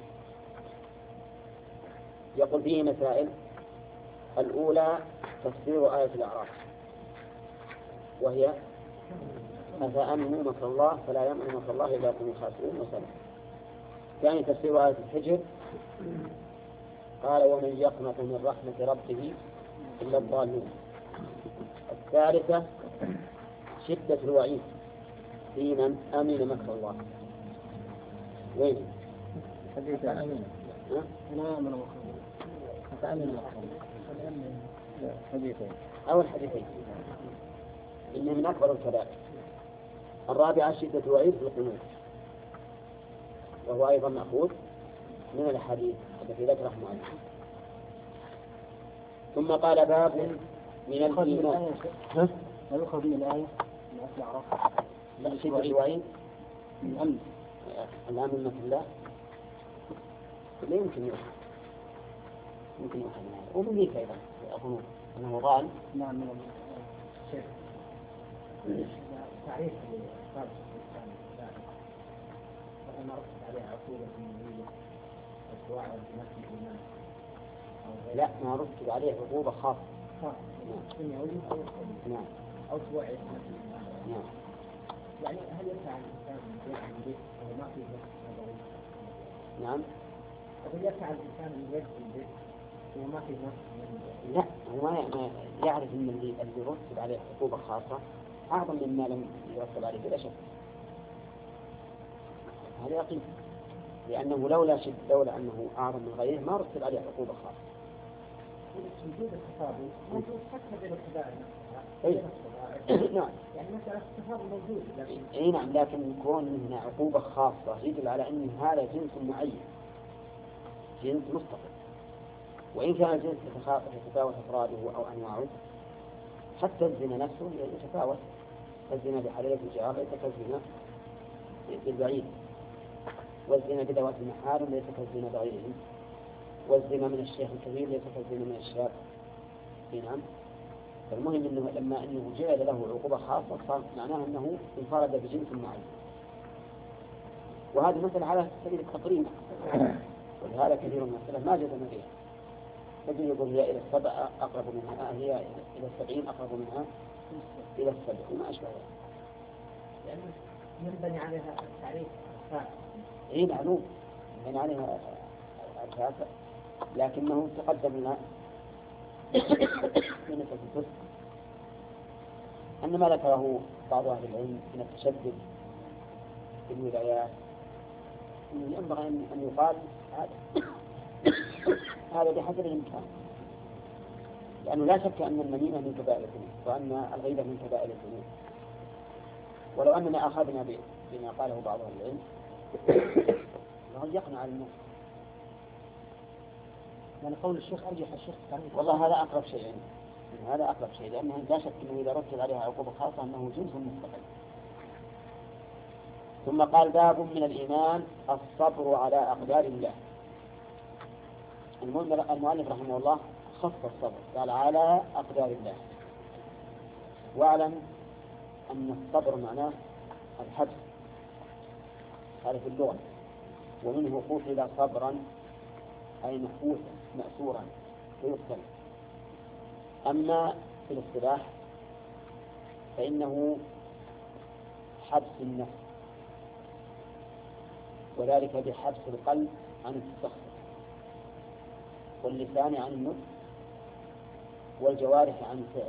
يقول فيه مسائل. الأولى تفسير آية الأعراف، وهي أفأمنوا مكر الله فلا يأمن مكر الله إلا هم الخاسرون وسلم. ثاني تفسير آية الحجر، قال ومن يقنط من رحمة ربه إلا الضالون. الثالثة شدة الوعيد في من أمن مكر الله. وين؟ حديث أمين. أنا أمن مكر الله. أتأمن مكر الله. حديثين أو الحديثين إنه من أكبر الكبائر. الرابعة شدة الوعيد في القنوط، وهو أيضا مأخوذ من الحديث التي ذكره معنا. ثم قال باب من الإيمان. لا يؤخذ من الآية من أصل الأعراف. لا شدة الوعيد من الأمن مكر الله لا يمكن يؤخذ، يمكن يؤخذ منها ومن ذيك أيضا أظن أنه ضال. نعم من الشيخ تعريف للإخراج الإنسان وأنا ركز عليه عقوبة النبي والدعاء بنفس الإيمان. لا ما رتب عليه عقوبة خاصة. دنيوي أو نعم أو توعي بنفس الإيمان. نعم. يعني هل يسعى الإنسان من يد أو ما في نفس نظري؟ نعم. أقول يسعى الإنسان من يد وما في نفس لا، هو ما يعرف أن اللي يرتب عليه عقوبة خاصة أعظم مما لم يرتب عليه بلا شك. هذا يقين، لأنه لولا أنه أعظم من غيره ما رتب عليه عقوبة خاصة. وجود التفاضل موجود حتى بين الكبائر نعم. يعني مسألة التفاضل موجود. أي نعم، لكن كون هنا عقوبة خاصة يدل على أن هذا جنس معين، جنس مستقل، وإن كان الجنس يتفاوت أفراده أو أنواعه. حتى الزنا نفسه يتفاوت، الزنا بحليلة الجار ليس كالزنا بالبعيد، والزنا بذوات المحارم ليس كالزنا بغيرهم، والزنا من الشيخ الكبير ليس كالزنا من الشاب. نعم. فالمهم أنه لما أنه جعل له عقوبة خاصة صار معناه أنه انفرد بجنس معين، وهذه مثلا على سبيل التقريب، ولهذا كثير من السلف ما جزم بها. تجد يقول هي إلى 7 أقرب منها، هي إلى 70 أقرب منها إلى 7 وما أشبه ذلك. يعني ينبني عليها التعريف الثالث. إيه معلوم ينبني عليها الثالث، لكنه تقدم لنا من الفسق أن ما ذكره بعض أهل العلم من التشدد في الولايات ينبغي أن يقال هذا بحسب الإمكان، لأنه لا شك أن النميمة من كبائر الذنوب وأن الغيبة من كبائر الذنوب. ولو أننا أخذنا بما قاله بعض أهل العلم لرجحنا على الناس. يعني قول الشيخ أرجح الشيخ والله هذا أقرب شيء يعني. هذا أقرب شيء، لأنه لا شك أنه إذا رتب عليها عقوبة خاصة أنه جنس مستقل. ثم قال باب من الإيمان الصبر على أقدار الله. المؤلف رحمه الله خص الصبر قال على أقدار الله. واعلم أن الصبر معناه الحبس، هذا في اللغة، ومنه قتل صبرا أي محبوسا مأسورا فيقتل. أما في الاصطلاح فإنه حبس النفس، وذلك بحبس القلب عن التسخط، واللسان عن النطق، والجوارح عن الفعل.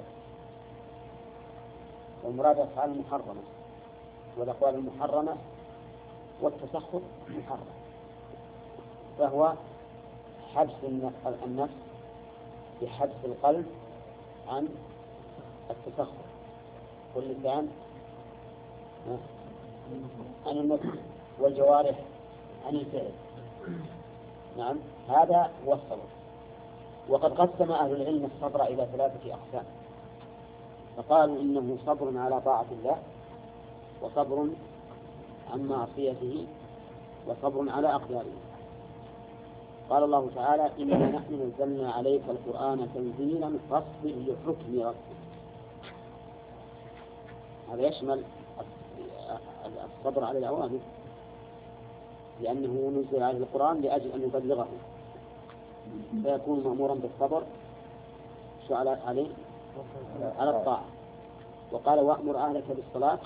والمراد أفعال المحرمة والأقوال المحرمة والتسخط محرم، فهو حبس النفس بحبس القلب عن التسخط، واللسان عن النطق، والجوارح عن الفعل. نعم، هذا هو الصبر. وقد قسم أهل العلم الصبر إلى 3 أقسام، فقالوا إنه صبر على طاعة الله، وصبر عن معصيته، وصبر على أقداره. قال الله تعالى إنا نحن نزلنا عليك القرآن تنزيلا فاصبر لحكم ربك. هذا يشمل الصبر على الأوامر، لأنه نزل عليه القرآن لأجل أن يبلغه، فيكون مأمورا بالصبر عليه على الطاعة. وقال وأمر أهلك بالصلاة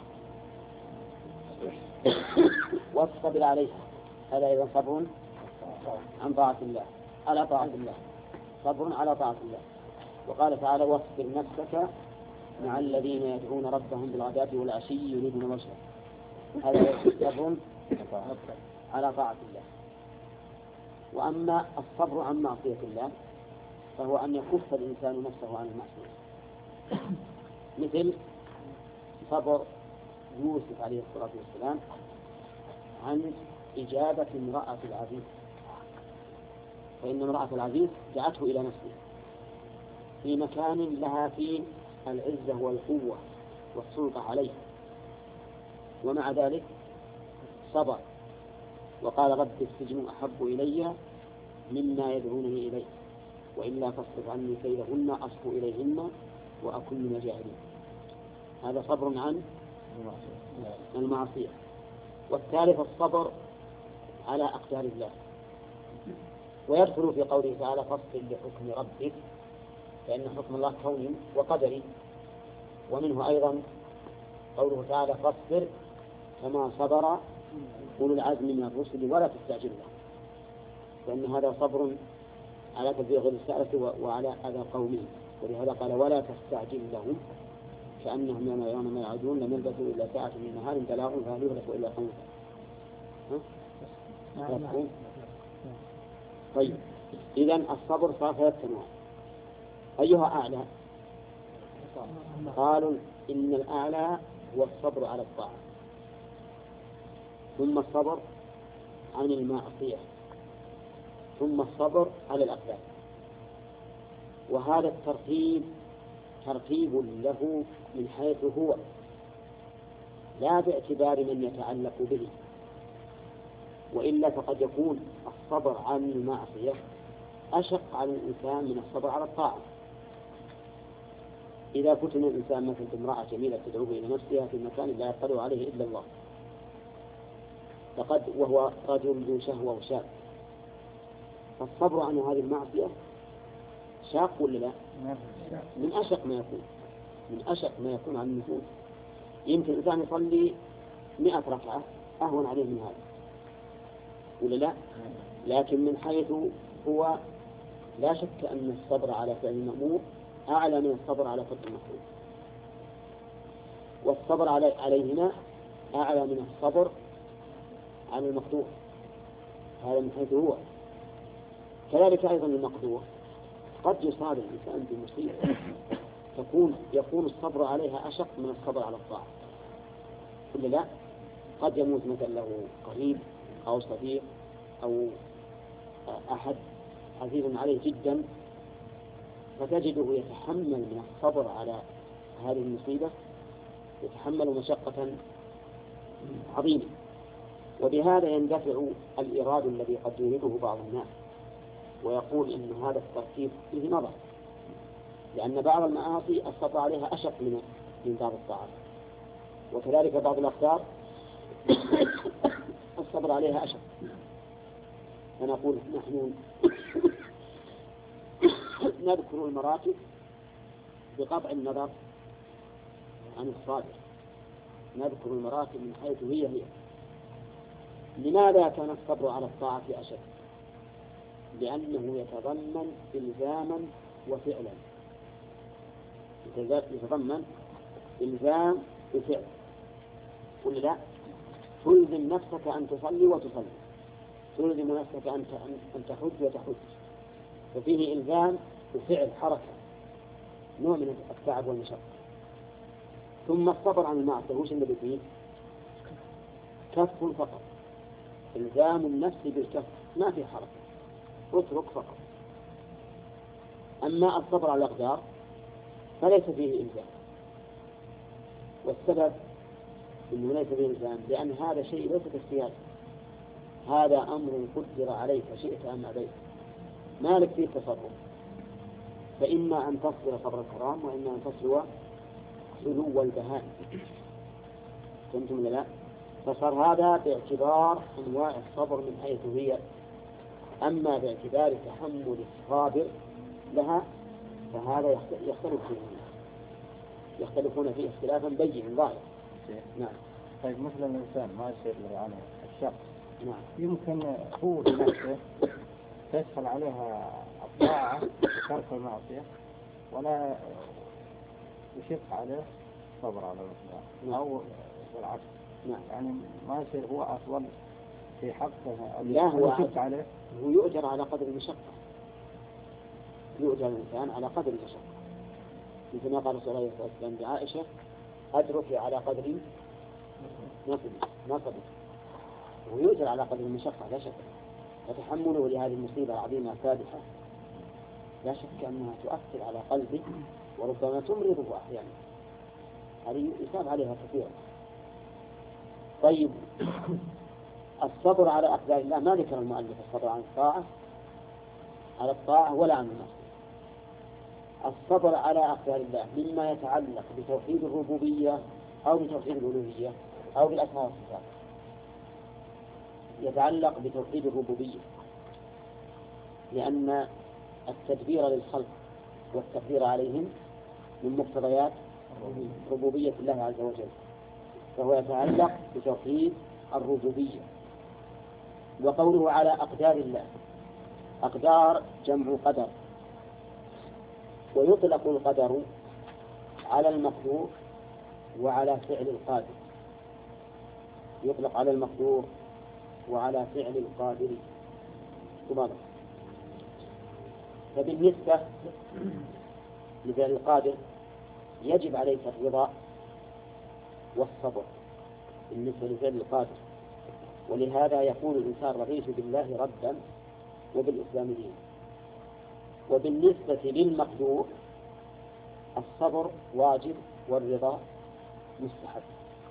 واصطبر عليها، هذا أيضا صبر عن طاعة الله على طاعة الله، صبر على طاعة الله. وقال تعالى واصبر نفسك مع الذين يدعون ربهم بالغداة والعشي يريدون وجهه، هذا صبر على طاعة الله. وأما الصبر عن معصية الله فهو أن يكف الإنسان نفسه عن المعصية، مثل صبر يوسف عليه الصلاة والسلام عن إجابة امرأة العزيز، فإن امرأة العزيز دعته إلى نفسه في مكان لها فيه العزة والقوة والسلطة عليه، ومع ذلك صبر وقال رب السجن أحب إلي مما يدعونني إليه وإلا تصرف عني كيدهن أصب إليهن وأكن من الجاهلين. هذا صبر عن المعصية. والثالث الصبر على أقدار الله، ويدخل في قوله تعالى فاصبر لحكم ربك، فإن حكم الله كوني وقدري، ومنه أيضا قوله تعالى فاصبر كما صبر أولو العزم من الرسل ولا تستعجل لهم، لأن هذا صبر على تبليغ الرسالة وعلى أذى قومهم، ولهذا قال ولا تستعجل لهم كأنهم يوم يرون ما يعدون لم يلبثوا إلا ساعة من نهار بلاغ فهل يهلك إلا قوم. طيب إذن الصبر صار 3 أنواع، أيها أعلى؟ قالوا إن الأعلى هو الصبر على الطاعة، ثم الصبر عن المعصية، ثم الصبر على الأقدار. وهذا الترتيب ترتيب له من حيث هو، لا باعتبار من يتعلق به، وإلا فقد يكون الصبر عن المعصية أشق على الإنسان من الصبر على الطاعة. إذا فتن الإنسان مثل امرأة جميلة تدعوه إلى نفسها في مكان لا يطلع عليه إلا الله، وهو رجل ذو شهوة وشاب، فالصبر عن هذه المعصية شاق ولا لا؟ من أشق ما يكون، من أشق ما يكون عن النفوس. يمكن الإنسان يصلي 100 ركعة أهون عليه من هذا ولا لا؟ لكن من حيث هو لا شك أن الصبر على فعل المأمور أعلى من الصبر على فعل المحظور، والصبر عليهما أعلى من الصبر على المقدور، هذا من حيث هو. كذلك أيضا المقدور قد يصاب الإنسان بمصيبة يكون الصبر عليها أشق من الصبر على الطاعة ولا لا؟ قد يموت مثلا له قريب أو صديق أو أحد عزيز عليه جدا، فتجده يتحمل من الصبر على هذه المصيبة، يتحمل مشقة عظيمة. وبهذا يندفع الإراد الذي قد يريده بعض الناس ويقول إن هذا الترتيب فيه نظر، لأن بعض المعاصي الصبر عليها أشق من بعض الطاعات، وكذلك بعض الأقدار الصبر عليها أشق. فنقول نحن نذكر المراتب بقطع النظر عن الصادق، نذكر المراتب من حيث هي. لماذا كان الصبر على الطاعة أشد؟ لأنه يتضمن إلزاما وفعلا، يتضمن إلزام وفعل. ولا لا؟ تلزم نفسك أن تصلي وتصلي، تلزم نفسك أن تحج وتحج، ففيه إلزام وفعل حركة، نوع من التعب والمشقة. ثم الصبر عن المعصية وش الذي فيه؟ كف فقط، إلزام النفس بالكف، ما في حركة، اترك فقط. أما الصبر على الأقدار فليس فيه إلزام، والسبب إنه ليس فيه إلزام لأن هذا شيء ليس باختيارك، هذا أمر قدر عليك شئت أم أبيت، ما لك فيه تصرف، فإما أن تصبر صبر الكرام وإما أن تصبر سلو البهائم. فهمتم ولا لا؟ فصار هذا باعتبار أنواع الصبر من حيث هي، أما باعتبار تحمل الصابر لها فهذا يختلفون فيه اختلافا بين ظاهر. نعم. طيب مثل الإنسان ما يصير له يعني الشخص، نعم، يمكن هو بنفسه تسهل عليها الطاعة وترك المعصية ولا يشق عليه صبر على الأقدار، أو بالعكس. نعم. يعني ما يصير هو أفضل في حقه، لا هو يشق عليه، هو يؤجر على قدر المشقة، يؤجر الإنسان على قدر المشقة، مثل ما قال صلى الله عليه وسلم بعائشة أدرك على قدر نصبي، ويؤجر على قدر المشقة لا شك. فتحمله لهذه المصيبة العظيمة الفادحة لا شك أنها تؤثر على قلبه وربما تمرضه أحيانا، هذه يصاب عليها كثيرا. طيب الصبر على أقدار الله ما ذكر المؤلف الصبر عن الطاعة على الطاعة ولا عن المعصية. الصبر على أقدار الله مما يتعلق بتوحيد الربوبية أو بتوحيد الألوهية أو بالأسماء والصفات. يتعلق بتوحيد الربوبية لأن التدبير للخلق والتقدير عليهم من مقتضيات ربوبية الله عز وجل، فهو يتعلق بتوحيد الربوبية. وقوله على أقدار الله، أقدار جمع قدر، ويطلق القدر على المقدور وعلى فعل القادر، يطلق على المقدور وعلى فعل القادر تبادر. فبالنسبة لفعل القادر يجب عليك الرضا والصبر بالنسبة لفعل القادر، ولهذا يقول الإنسان رضيت بالله ربا وبالإسلام دينا. وبالنسبة للمقدور الصبر واجب والرضا مستحب.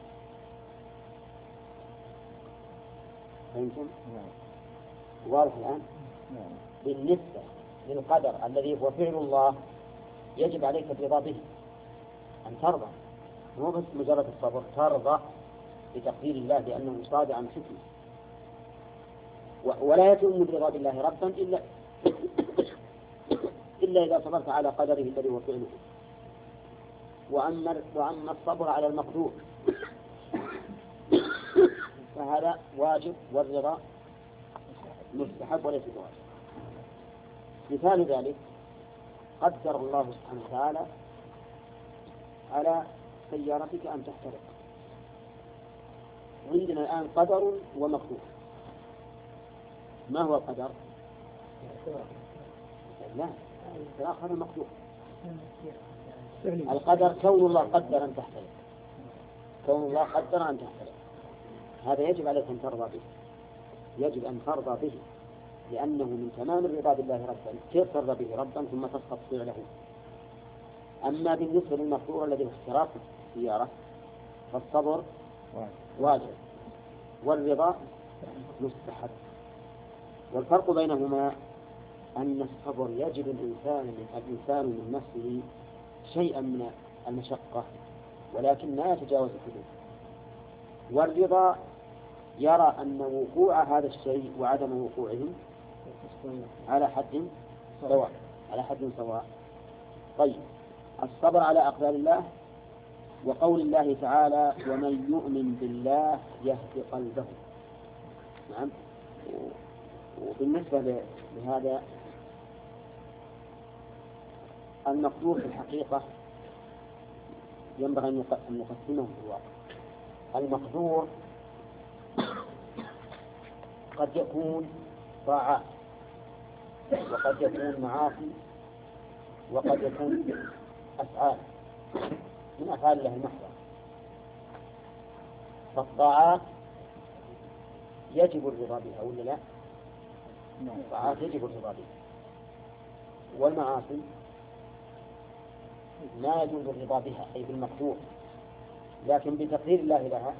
فهمتم؟ واضح الآن؟ بالنسبة للقدر الذي هو فعل الله يجب عليك الرضا به، أن ترضى، مو بس مجرد الصبر، ترضى بتقدير الله لأنه صادع عن حكمه. ولا يتم الرضا بالله ربا إلا إذا صبرت على قدره الذي هو فعله. وأما الصبر على المقدور فهذا واجب والرضا مستحب وليس بواجب. مثال ذلك قدر الله سبحانه وتعالى على سيارتك أن تحترق. عندنا الآن قدر ومقدور. ما هو القدر؟ لا، هذا المقدور. القدر كون الله قدر أن تحترق، كون الله قدر أن تحترق، هذا يجب عليك أن ترضى به، يجب أن ترضى به، لأنه من تمام الرضا بالله ربا. كيف ترضى به ربا ثم تسقط فعله؟ أما بالنسبة للمقدور الذي هو احتراق السيارة فالصبر واجب والرضا مستحب. والفرق بينهما أن الصبر يجب الإنسان من نفسه شيئا من المشقة ولكن لا يتجاوز الحدود، والرضا يرى أن وقوع هذا الشيء وعدم وقوعه على حد سواء، على حد سواء. طيب، الصبر على أقدار الله، وقول الله تعالى ومن يؤمن بالله يهد قلبه. نعم. وبالنسبة لهذا المقدور في الحقيقة ينبغي أن نقسمه في الواقع. المقدور قد يكون طاعات، وقد يكون معاصي، وقد يكون أفعال من أفعال الله المحضة. فالطاعات يجب الرضا بها ولا لا؟ الطاعات يجب الرضا بها. والمعاصي لا يجوز الرضا بها أي بالمقدور، لكن بتقدير الله لها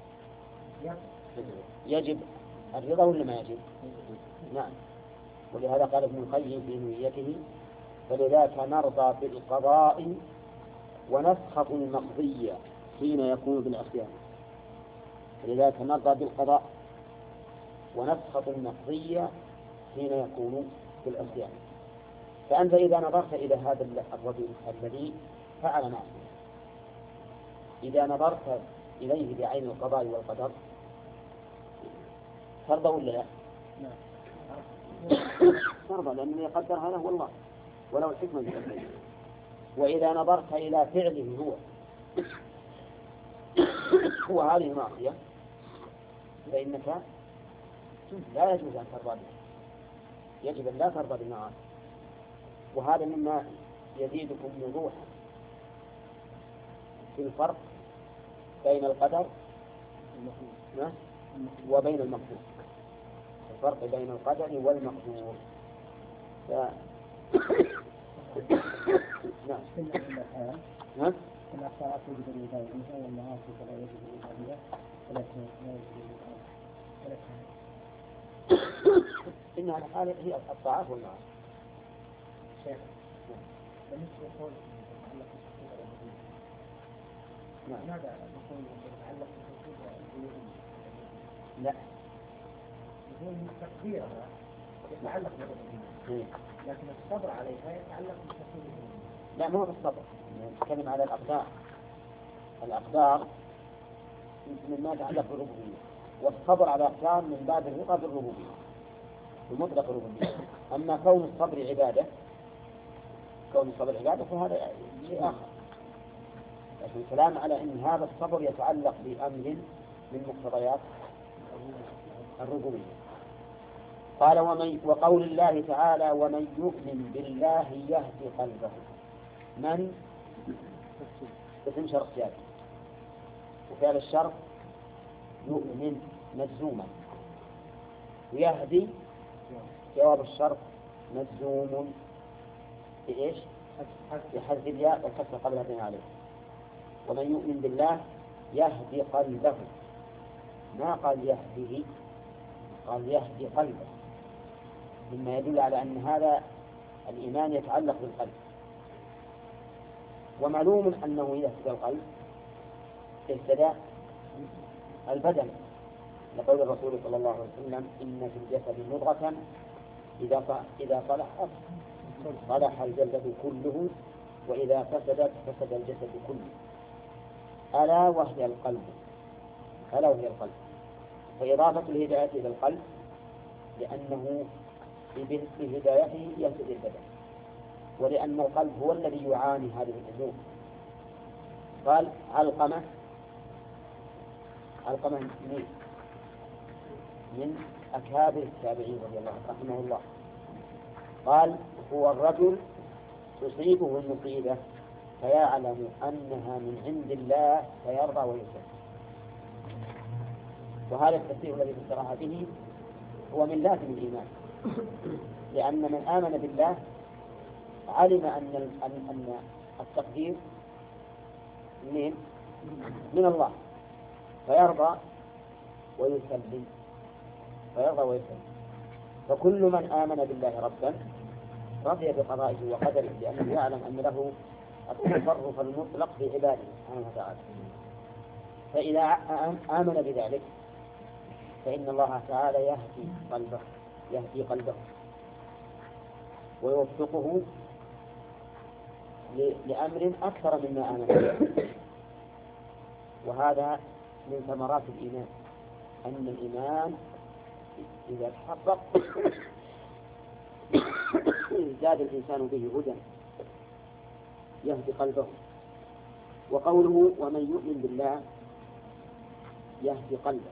يجب الرضا ولا ما يجب؟ نعم. ولهذا قال ابن القيم في نونيته فلذاك نرضى بالقضاء ونسخط المقضية حين يكون بالعصيان. فلذاك نرضى بالقضاء ونسخط المقضية حين يكون بالعصيان. فأنت إذا نظرت إلى هذا الرجل الذي فعل معصية، إذا نظرت إليه بعين القضاء والقدر ترضى ولا لا؟ ترضى، لأنه يقدر هذا هو الله ولو الحكمة بالأمر. وإذا نظرت إلى فعله هو هذه المعصية فإنك لا يجوز أن ترضى به، يجب أن لا ترضى بالمعاصي. وهذا مما يزيدكم وضوحا في الفرق بين القدر وبين المقدور، الفرق بين القدر والمقدور. نعم. نعم. الأخطاء يجب الرضا بها والمعاصي فلا يجب الرضا بها ولكن لا يجب الرضا إنها الحالة هي الطاعات والمعاصي. شيخ بالنسبة لقول يتعلق بالتوحيد الربوبية، ماذا نقول يتعلق بالتوحيد الربوبية؟ لا، يقول تقديرها يتعلق بالربوبية، لكن الصبر عليها يتعلق بالتوحيد الربوبية. لا، مو بالصبر، نتكلم على الأقدار. الأقدار مما يتعلق بالربوبية، والصبر على أقسام من باب الرضا بالربوبية بمطلق الربوبية. أما كون الصبر عبادة، فهذا شيء آخر، لكن الكلام على أن هذا الصبر يتعلق بأمر من مقتضيات الربوبية. قال وقول الله تعالى ومن يؤمن بالله يهدي قلبه. من اسم شرط جاء، وفعل الشرط يؤمن مجزوما، ويهدي جواب الشرط مجزوم بإيش؟ بحذف الياء والكسر قبل هذين عليه. ومن يؤمن بالله يهدي قلبه، ما قال يهديه، قال يهدي قلبه، مما يدل على أن هذا الإيمان يتعلق بالقلب. ومعلوم أنه إذا اهتدى القلب اهتدى البدن، لقول الرسول صلى الله عليه وسلم إن في الجسد مضغة إذا صلحت صلح الجسد كله وإذا فسدت فسد الجسد كله، ألا وهي القلب. فإضافة الهداية إلى القلب لأنه بهدايته يهتدي البدن، ولأن القلب هو الذي يعاني هذه الأمور. قال علقمة من أكابر التابعين رضي الله رحمه الله، قال هو الرجل تصيبه المصيبة فيعلم أنها من عند الله فيرضى ويسلم. وهذا التفسير الذي فسرها به هو من لازم الإيمان، لأن من آمن بالله علم أن التقدير من الله فيرضى ويسلم. فكل من آمن بالله ربا رضي بقضائه وقدره، لأنه يعلم أن له التصرف المطلق في عباده سبحانه وتعالى. فإذا آمن بذلك فإن الله تعالى يهدي قلبه ويوفقه لأمر أكثر مما آمن به. وهذا من ثمرات الإيمان، أن الإيمان إذا تحقق زاد الإنسان به هدى يهدي قلبه. وقوله ومن يؤمن بالله يهدي قلبه،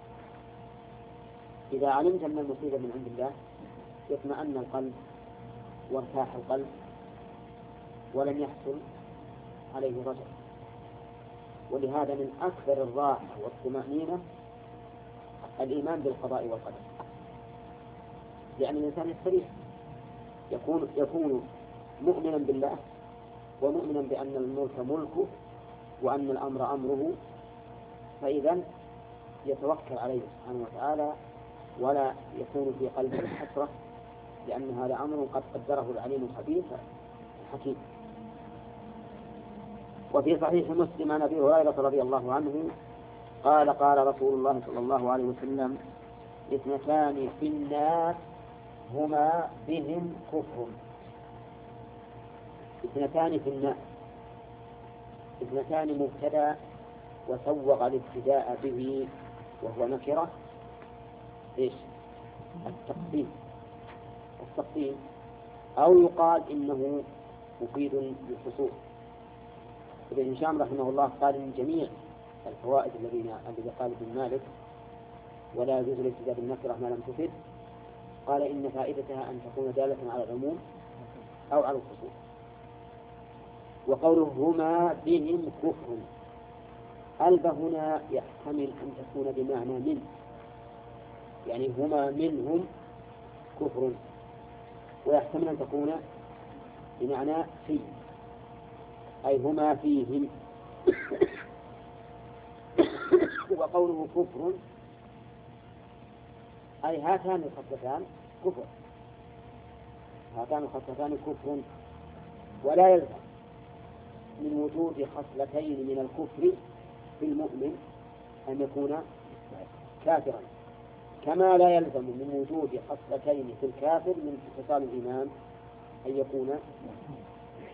إذا علمت أن المصيبة من عند الله يطمئن القلب وارتاح القلب ولم يحصل عليه رجع. ولهذا من أكثر الراحة والطمأنينة الإيمان بالقضاء والقدر، لأن الإنسان يستريح، يكون مؤمنا بالله ومؤمنا بأن الملك ملكه وأن الأمر أمره، فإذا يتوكل عليه سبحانه وتعالى ولا يكون في قلبه حسرة، لأن هذا أمر قد قدره العليم الخبير الحكيم. وفي صحيح مسلم عن أبي هريرة رضي الله عنه قال قال رسول الله صلى الله عليه وسلم اثنتان في الناس هما بهم كفر. اثنتان في الناس، اثنتان مبتدأ وسوغ الابتداء به وهو نكرة ايش؟ التقديم، أو يقال إنه مفيد للخصوص. ابن هشام رحمه الله قال من جميع الفوائد الذي قال ابن مالك ولا يجوز الابتداء بالنكرة ما لم تفد، قال إن فائدتها أن تكون دالة على العموم أو على الخصوص. وقوله هما بهم كفر، الب هنا يحتمل أن تكون بمعنى من، يعني هما منهم كفر، ويحتمل أن تكون بمعنى في، أي هما فيهم. وقوله كفر أي هاتان الخصلتان كفر، هاتان الخصلتان كفر، ولا يلزم من وجود خصلتين من الكفر في المؤمن أن يكون كافرا، كما لا يلزم من وجود خصلتين في الكافر من خصال الإيمان أن يكون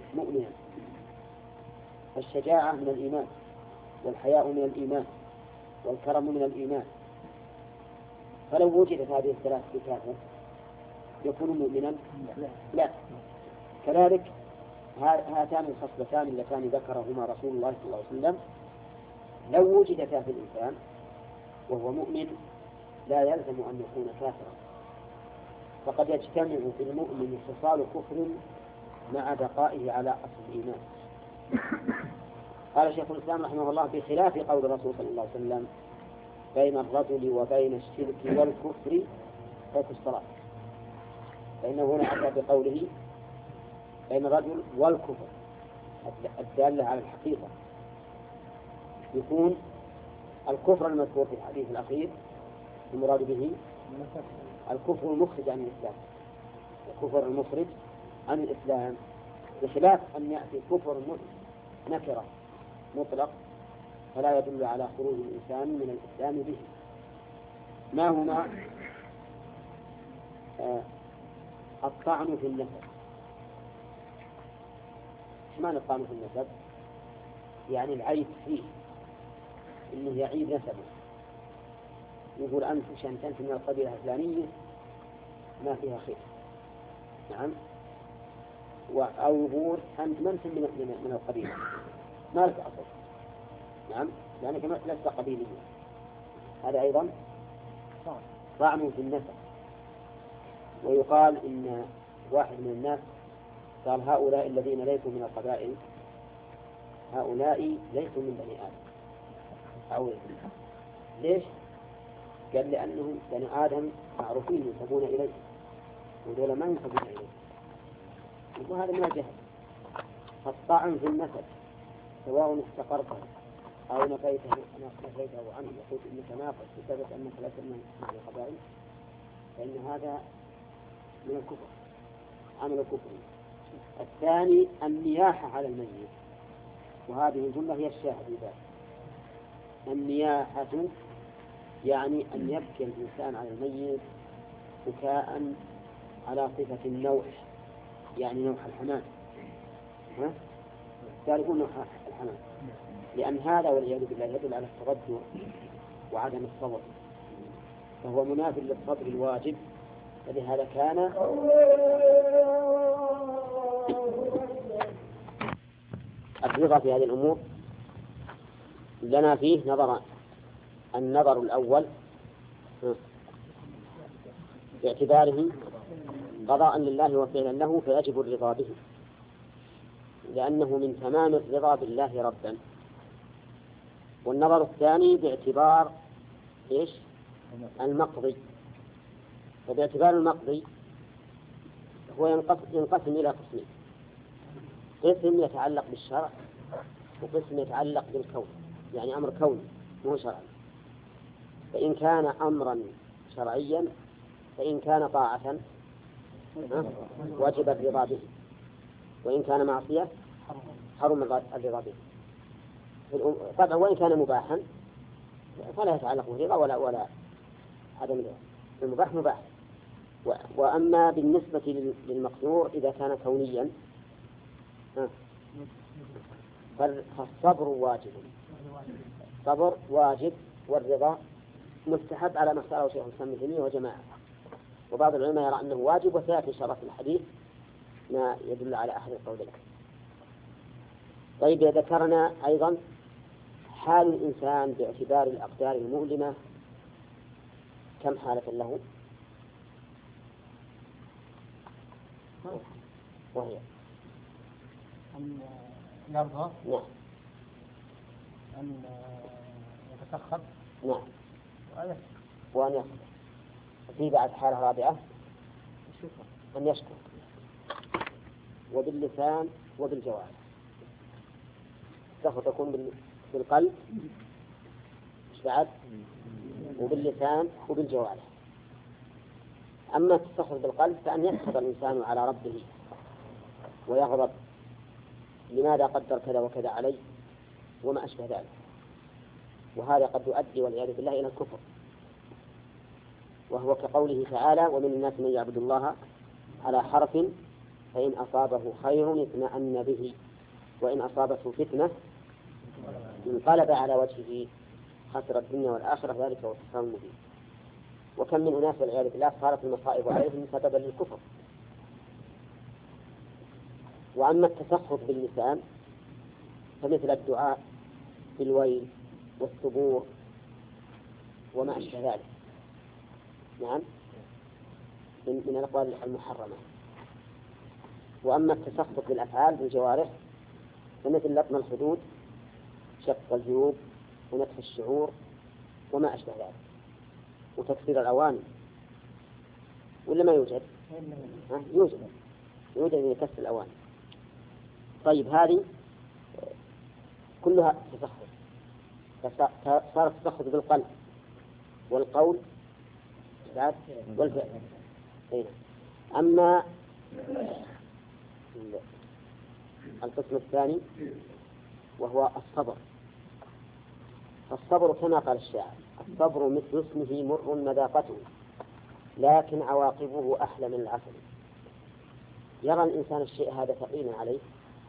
مؤمنا. الشجاعة من الإيمان والحياء من الإيمان والكرم من الإيمان، فلو وجدت هذه الثلاث في كافر يكون مؤمنا؟ لا. كذلك هاتان الخصلتان اللتان ذكرهما رسول الله صلى الله عليه وسلم لو وجدتا في الإنسان وهو مؤمن لا يلزم أن يكون كافرا، فقد يجتمع في المؤمن خصال كفر مع بقائه على أصل الإيمان. قال شيخ الإسلام رحمه الله بخلاف قول الرسول صلى الله عليه وسلم بين الرجل وبين الشرك والكفر ترك الصلاة، فإنه هنا أتى بقوله بين الرجل والكفر الدالة على الحقيقة، يكون الكفر المذكور في الحديث الأخير المراد به الكفر المخرج عن الإسلام، الكفر المخرج عن الإسلام، بخلاف أن يأتي كفر نكرة مطلق فلا يدل على خروج الإنسان من الإسلام به. ما هما؟ الطعن في النسب. ما الطعن في النسب؟ يعني العيب فيه، إنه يعيب نسبه، يقول أنت عشان أنت من القبيلة الفلانية ما فيها خير، نعم، أو يقول أنت من القبيلة ما لك أصل، نعم، لأنك لست قبيليا، هذا أيضا طعن في النسب. ويقال إن واحد من الناس قال هؤلاء الذين ليسوا من القبائل هؤلاء ليسوا من بني آدم، أو ليش؟ قال لأنهم بني آدم معروفين ينسبون إليه ودول ما ينسبون إليه، وهذا من الجهل. فالطعن في النسب سواء استقرته أو نفيته عنه وقلت إنك ناقص بسبب أنك لست من القبائل، فإن هذا من الكفر، عمل كفر. الثاني النياحة على الميت، وهذه الجملة هي الشاهد ذلك. النياحة يعني أن يبكي الإنسان على الميت بكاء على صفة النوح، يعني نوح الحمام، تعرفون نوح الحمام، لأن هذا والعياذ بالله يدل على التردد وعدم الصبر، فهو منافي للصبر الواجب، فلهذا كان الرضا في هذه الأمور لنا فيه نظران. النظر الأول باعتباره قضاء لله وفعلا له فيجب الرضا به، لأنه من تمام الرضا بالله ربا. والنظر الثاني باعتبار إيش؟ المقضي. وباعتبار المقضي هو ينقسم إلى قسمين: قسم يتعلق بالشرع وقسم يتعلق بالكون، يعني أمر كوني مو شرعي. فإن كان أمرا شرعيا فإن كان طاعة وجب الرضا به، وإن كان معصية حرم الرضا به. طبعا وإن كان مباحا فلا يتعلق بالرضا ولا عدم الرضا، المباح مباح. وأما بالنسبة للمقدور إذا كان كونيا فالصبر واجب، الصبر واجب والرضا مستحب على ما اختاره شيخ الإسلام ابن تيمية وجماعة. وبعض العلماء يرى أنه واجب، وسيأتي إن شاء الله في الحديث ما يدل على أحد القولين. طيب ذكرنا أيضا حال الإنسان باعتبار الأقدار المؤلمة كم حالة له؟ وهي أن يرضى، نعم، أن يتسخط، نعم، وأن يصبر. في بعد حالة رابعة أن يشكر، وباللسان وبالجوارح. السخط تكون بالقلب مش بعد، وباللسان وبالجوارح. أما التسخط بالقلب فأن يسخط الإنسان على ربه ويغضب لماذا قدر كذا وكذا علي وما أشبه ذلك، وهذا قد يؤدي والعياذ بالله إلى الكفر، وهو كقوله تعالى: ومن الناس من يعبد الله على حرف فإن أصابه خير اطمأن به وإن أصابته فتنة انقلب على وجهه خسر الدنيا والآخرة، ذلك هو الخسران المبين. وكم من أناس والعياذ بالله صارت المصائب عليهم سببا للكفر. وأما التسخط باللسان فمثل الدعاء بالويل والثبور وما أشبه ذلك، نعم، من الأقوال المحرمة. وأما التسخط بالأفعال بالجوارح فمثل لطم الخدود، شق الجيوب، ونتف الشعور وما أشبه ذلك، وتكسير الأواني. ولا ما يوجد؟ يوجد أن يكسر الأواني. طيب هذه كلها تسخط، صار التسخط بالقلب والقول والفعل. أما القسم الثاني وهو الصبر، فالصبر كما قال الشاعر: الصبر مثل اسمه مر مذاقته لكن عواقبه أحلى من العسل. يرى الإنسان الشيء هذا ثقيلا عليه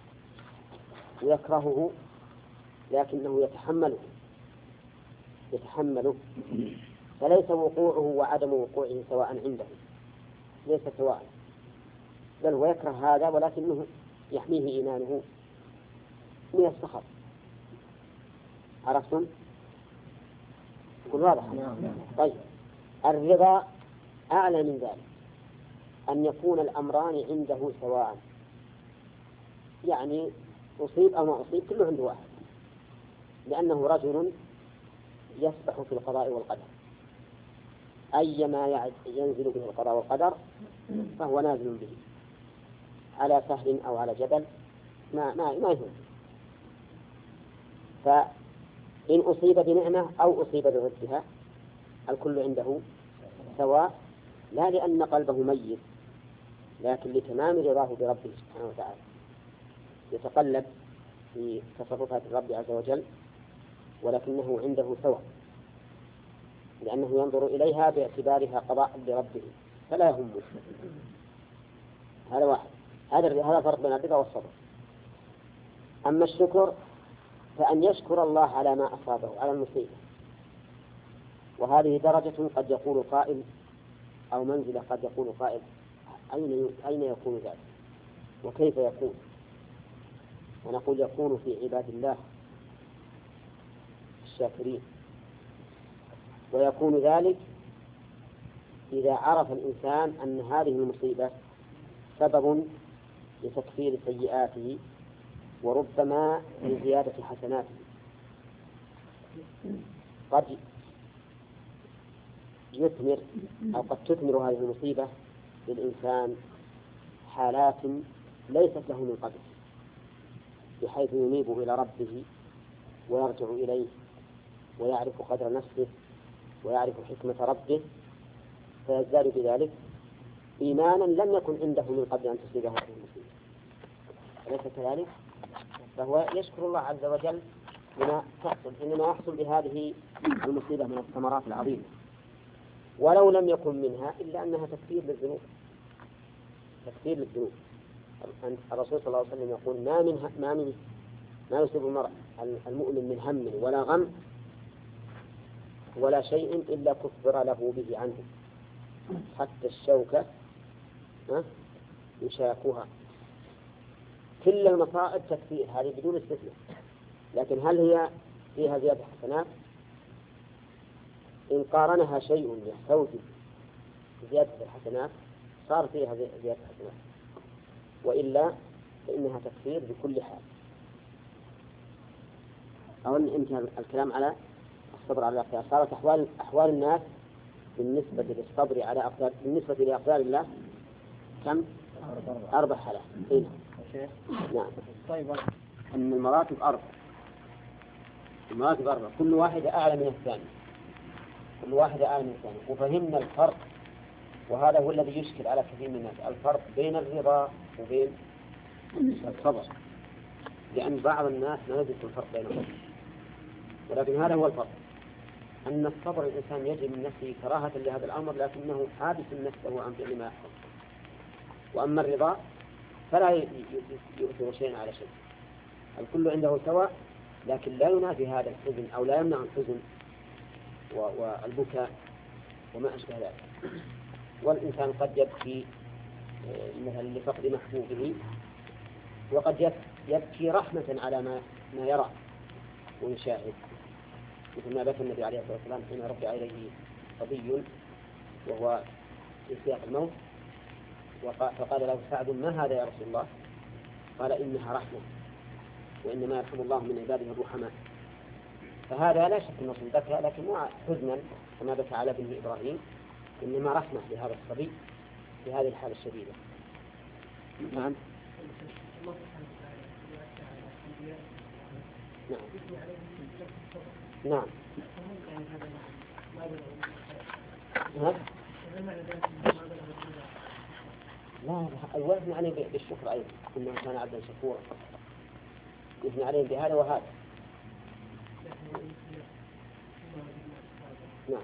ويكرهه لكنه يتحمله، فليس وقوعه وعدم وقوعه سواء عنده، ليس سواء، بل هو يكره هذا ولكنه يحميه إيمانه من السخط. عرفتم؟ كل واضح. طيب الرضا أعلى من ذلك، أن يكون الأمران عنده سواء، يعني أصيب أو ما أصيب كله عنده واحد، لأنه رجل يسبح في القضاء والقدر، أيما ينزل به القضاء والقدر فهو نازل به، على سهل أو على جبل ما يهم. فإن أصيب بنعمة أو أصيب بضدها الكل عنده سواء، لا لأن قلبه ميت، لكن لتمام رضاه بربه سبحانه وتعالى، يتقلب في تصرفات الرب عز وجل، ولكنه عنده سواء، لأنه ينظر إليها باعتبارها قضاء لربه فلا يهمه. هذا واحد، هذا فرق بين الرضا والصبر. أما الشكر فأن يشكر الله على ما أصابه، على المصيبة، وهذه درجة قد يقول قائل، أو منزلة قد يقول قائل: أين يكون ذلك وكيف يكون؟ ونقول: يكون في عباد الله الشاكرين، ويكون ذلك إذا عرف الإنسان أن هذه المصيبة سبب لتكفير سيئاته وربما لزيادة حسناته. قد يثمر أو قد تثمر هذه المصيبة للإنسان حالات ليست له من قبل، بحيث ينيب إلى ربه ويرجع إليه ويعرف قدر نفسه ويعرف حكمة ربه، فيزداد بذلك إيمانا لم يكن عنده من قبل أن تصيبه هذه المصيبة. أليس كذلك؟ فهو يشكر الله عز وجل لما تحصل، إنما يحصل بهذه المصيبة من الثمرات العظيمة، ولو لم يكن منها إلا أنها تكفير للذنوب. الرسول صلى الله عليه وسلم يقول: ما يصيب المرء المؤمن من هم ولا غم ولا شيء إلا كفر له به عنه، حتى الشوكة يشاكها. كل المصائب تكفير، هذه بدون استثناء. لكن هل هي فيها زيادة حسنات؟ إن قارنها شيء يستوجب زيادة الحسنات صار فيها زيادة حسنات، وإلا فإنها تكفير بكل حال. أولا انتهى الكلام على الصبر على الأقدار. صارت أحوال الناس بالنسبة للصبر على أقدار، بالنسبة لأقدار الله كم؟ 4 حالات. نعم. طيب. أن المراتب 4، كل واحدة أعلى من الثانية، وفهمنا الفرق، وهذا هو الذي يشكل على كثير من الناس، الفرق بين الرضا وبين الصبر، لأن بعض الناس لا يدرك الفرق بينهم. ولكن هذا هو الفرق، أن الصبر الإنسان يجد من نفسه كراهة لهذا الأمر، لكنه حابس نفسه عن فعل ما يحصل. وأما الرضا فلا يؤثر شيئا على شيء، الكل عنده سواء، لكن لا ينافي هذا الحزن أو لا يمنع الحزن والبكاء وما أشبه ذلك. والإنسان قد يبكي مثلا لفقد محبوبه، وقد يبكي رحمة على ما يرى ويشاهد، مثل ما بكى النبي عليه الصلاة والسلام حين رفع إليه صبي وهو في سياق الموت، فقال له سعد: ما هذا يا رسول الله؟ قال: إنها رحمة، وإنما يرحم الله من عباده الرحماء. فهذا لا شك أنه بكى، لكن مو حزنا كما بكى على ابنه إبراهيم، إنما رحمة لهذا الصبي في هذه الحالة الشديدة. نعم. نعم. نعم. لا، الوزن عليه بالشكر أيضا، إنه كان عبدا شكورا، يثني عليه بهذا وهذا. نعم.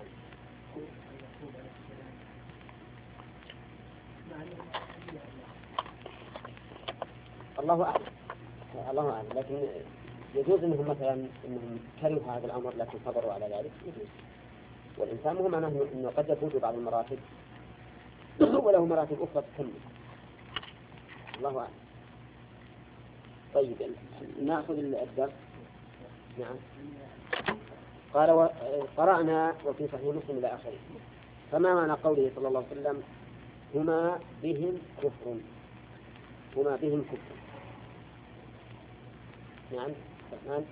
الله أعلم، الله أعلم، لكن يجوز أنهم مثلا أنهم كرهوا هذا الأمر لكن صبروا على ذلك، يجوز. والإنسان مو معناه أنه قد يفوت بعض المراتب وله مراتب أخرى تكمل، الله أعلم. طيب نأخذ الدرس. نعم. قال قرأنا وفي صحيح مسلم إلى آخره. فما معنى قوله صلى الله عليه وسلم: هما بهم كفر؟ هما بهم كفر. نعم. نعم.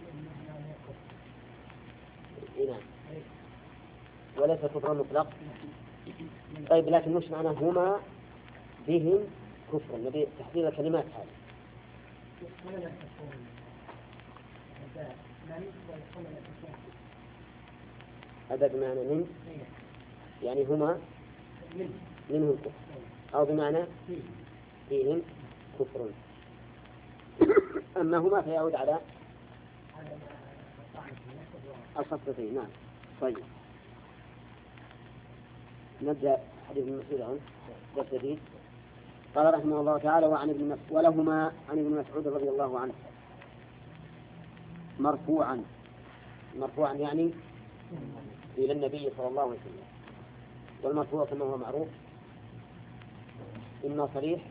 نعم. وليس كفر مطلق. طيب لكن مش معنى هما بهم كفر؟ نبي تحديد الكلمات هذه. هذا بمعنى من، يعني هما منهم كفر، أو بمعنى فيهم كفر. أما هما فيعود على الخصلتين. نعم. طيب نبدأ حديث ابن مسعود درس جديد. قال رحمه الله تعالى: ولهما عن ابن مسعود رضي الله عنه مرفوعا يعني إلى النبي صلى الله عليه وسلم. والمرفوع كما هو معروف إما صريح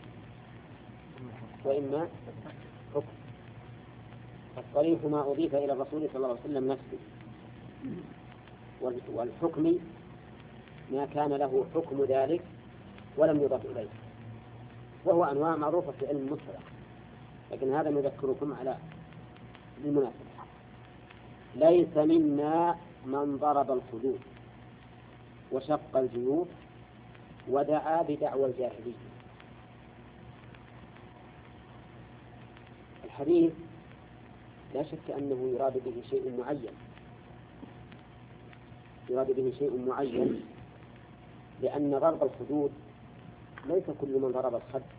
وإما حكم. الصريح ما أضيف إلى الرسول صلى الله عليه وسلم نفسه، والحكم ما كان له حكم ذلك ولم يضاف إليه، وهو أنواع معروفة في علم المصطلح، لكن هذا نذكركم على المناسبة. ليس منا من ضرب الخدود وشق الجيوب ودعا بدعوى الجاهلية. الحديث لا شك أنه يراد به شيء معين، لأن ضرب الخدود ليس كل من ضرب الخد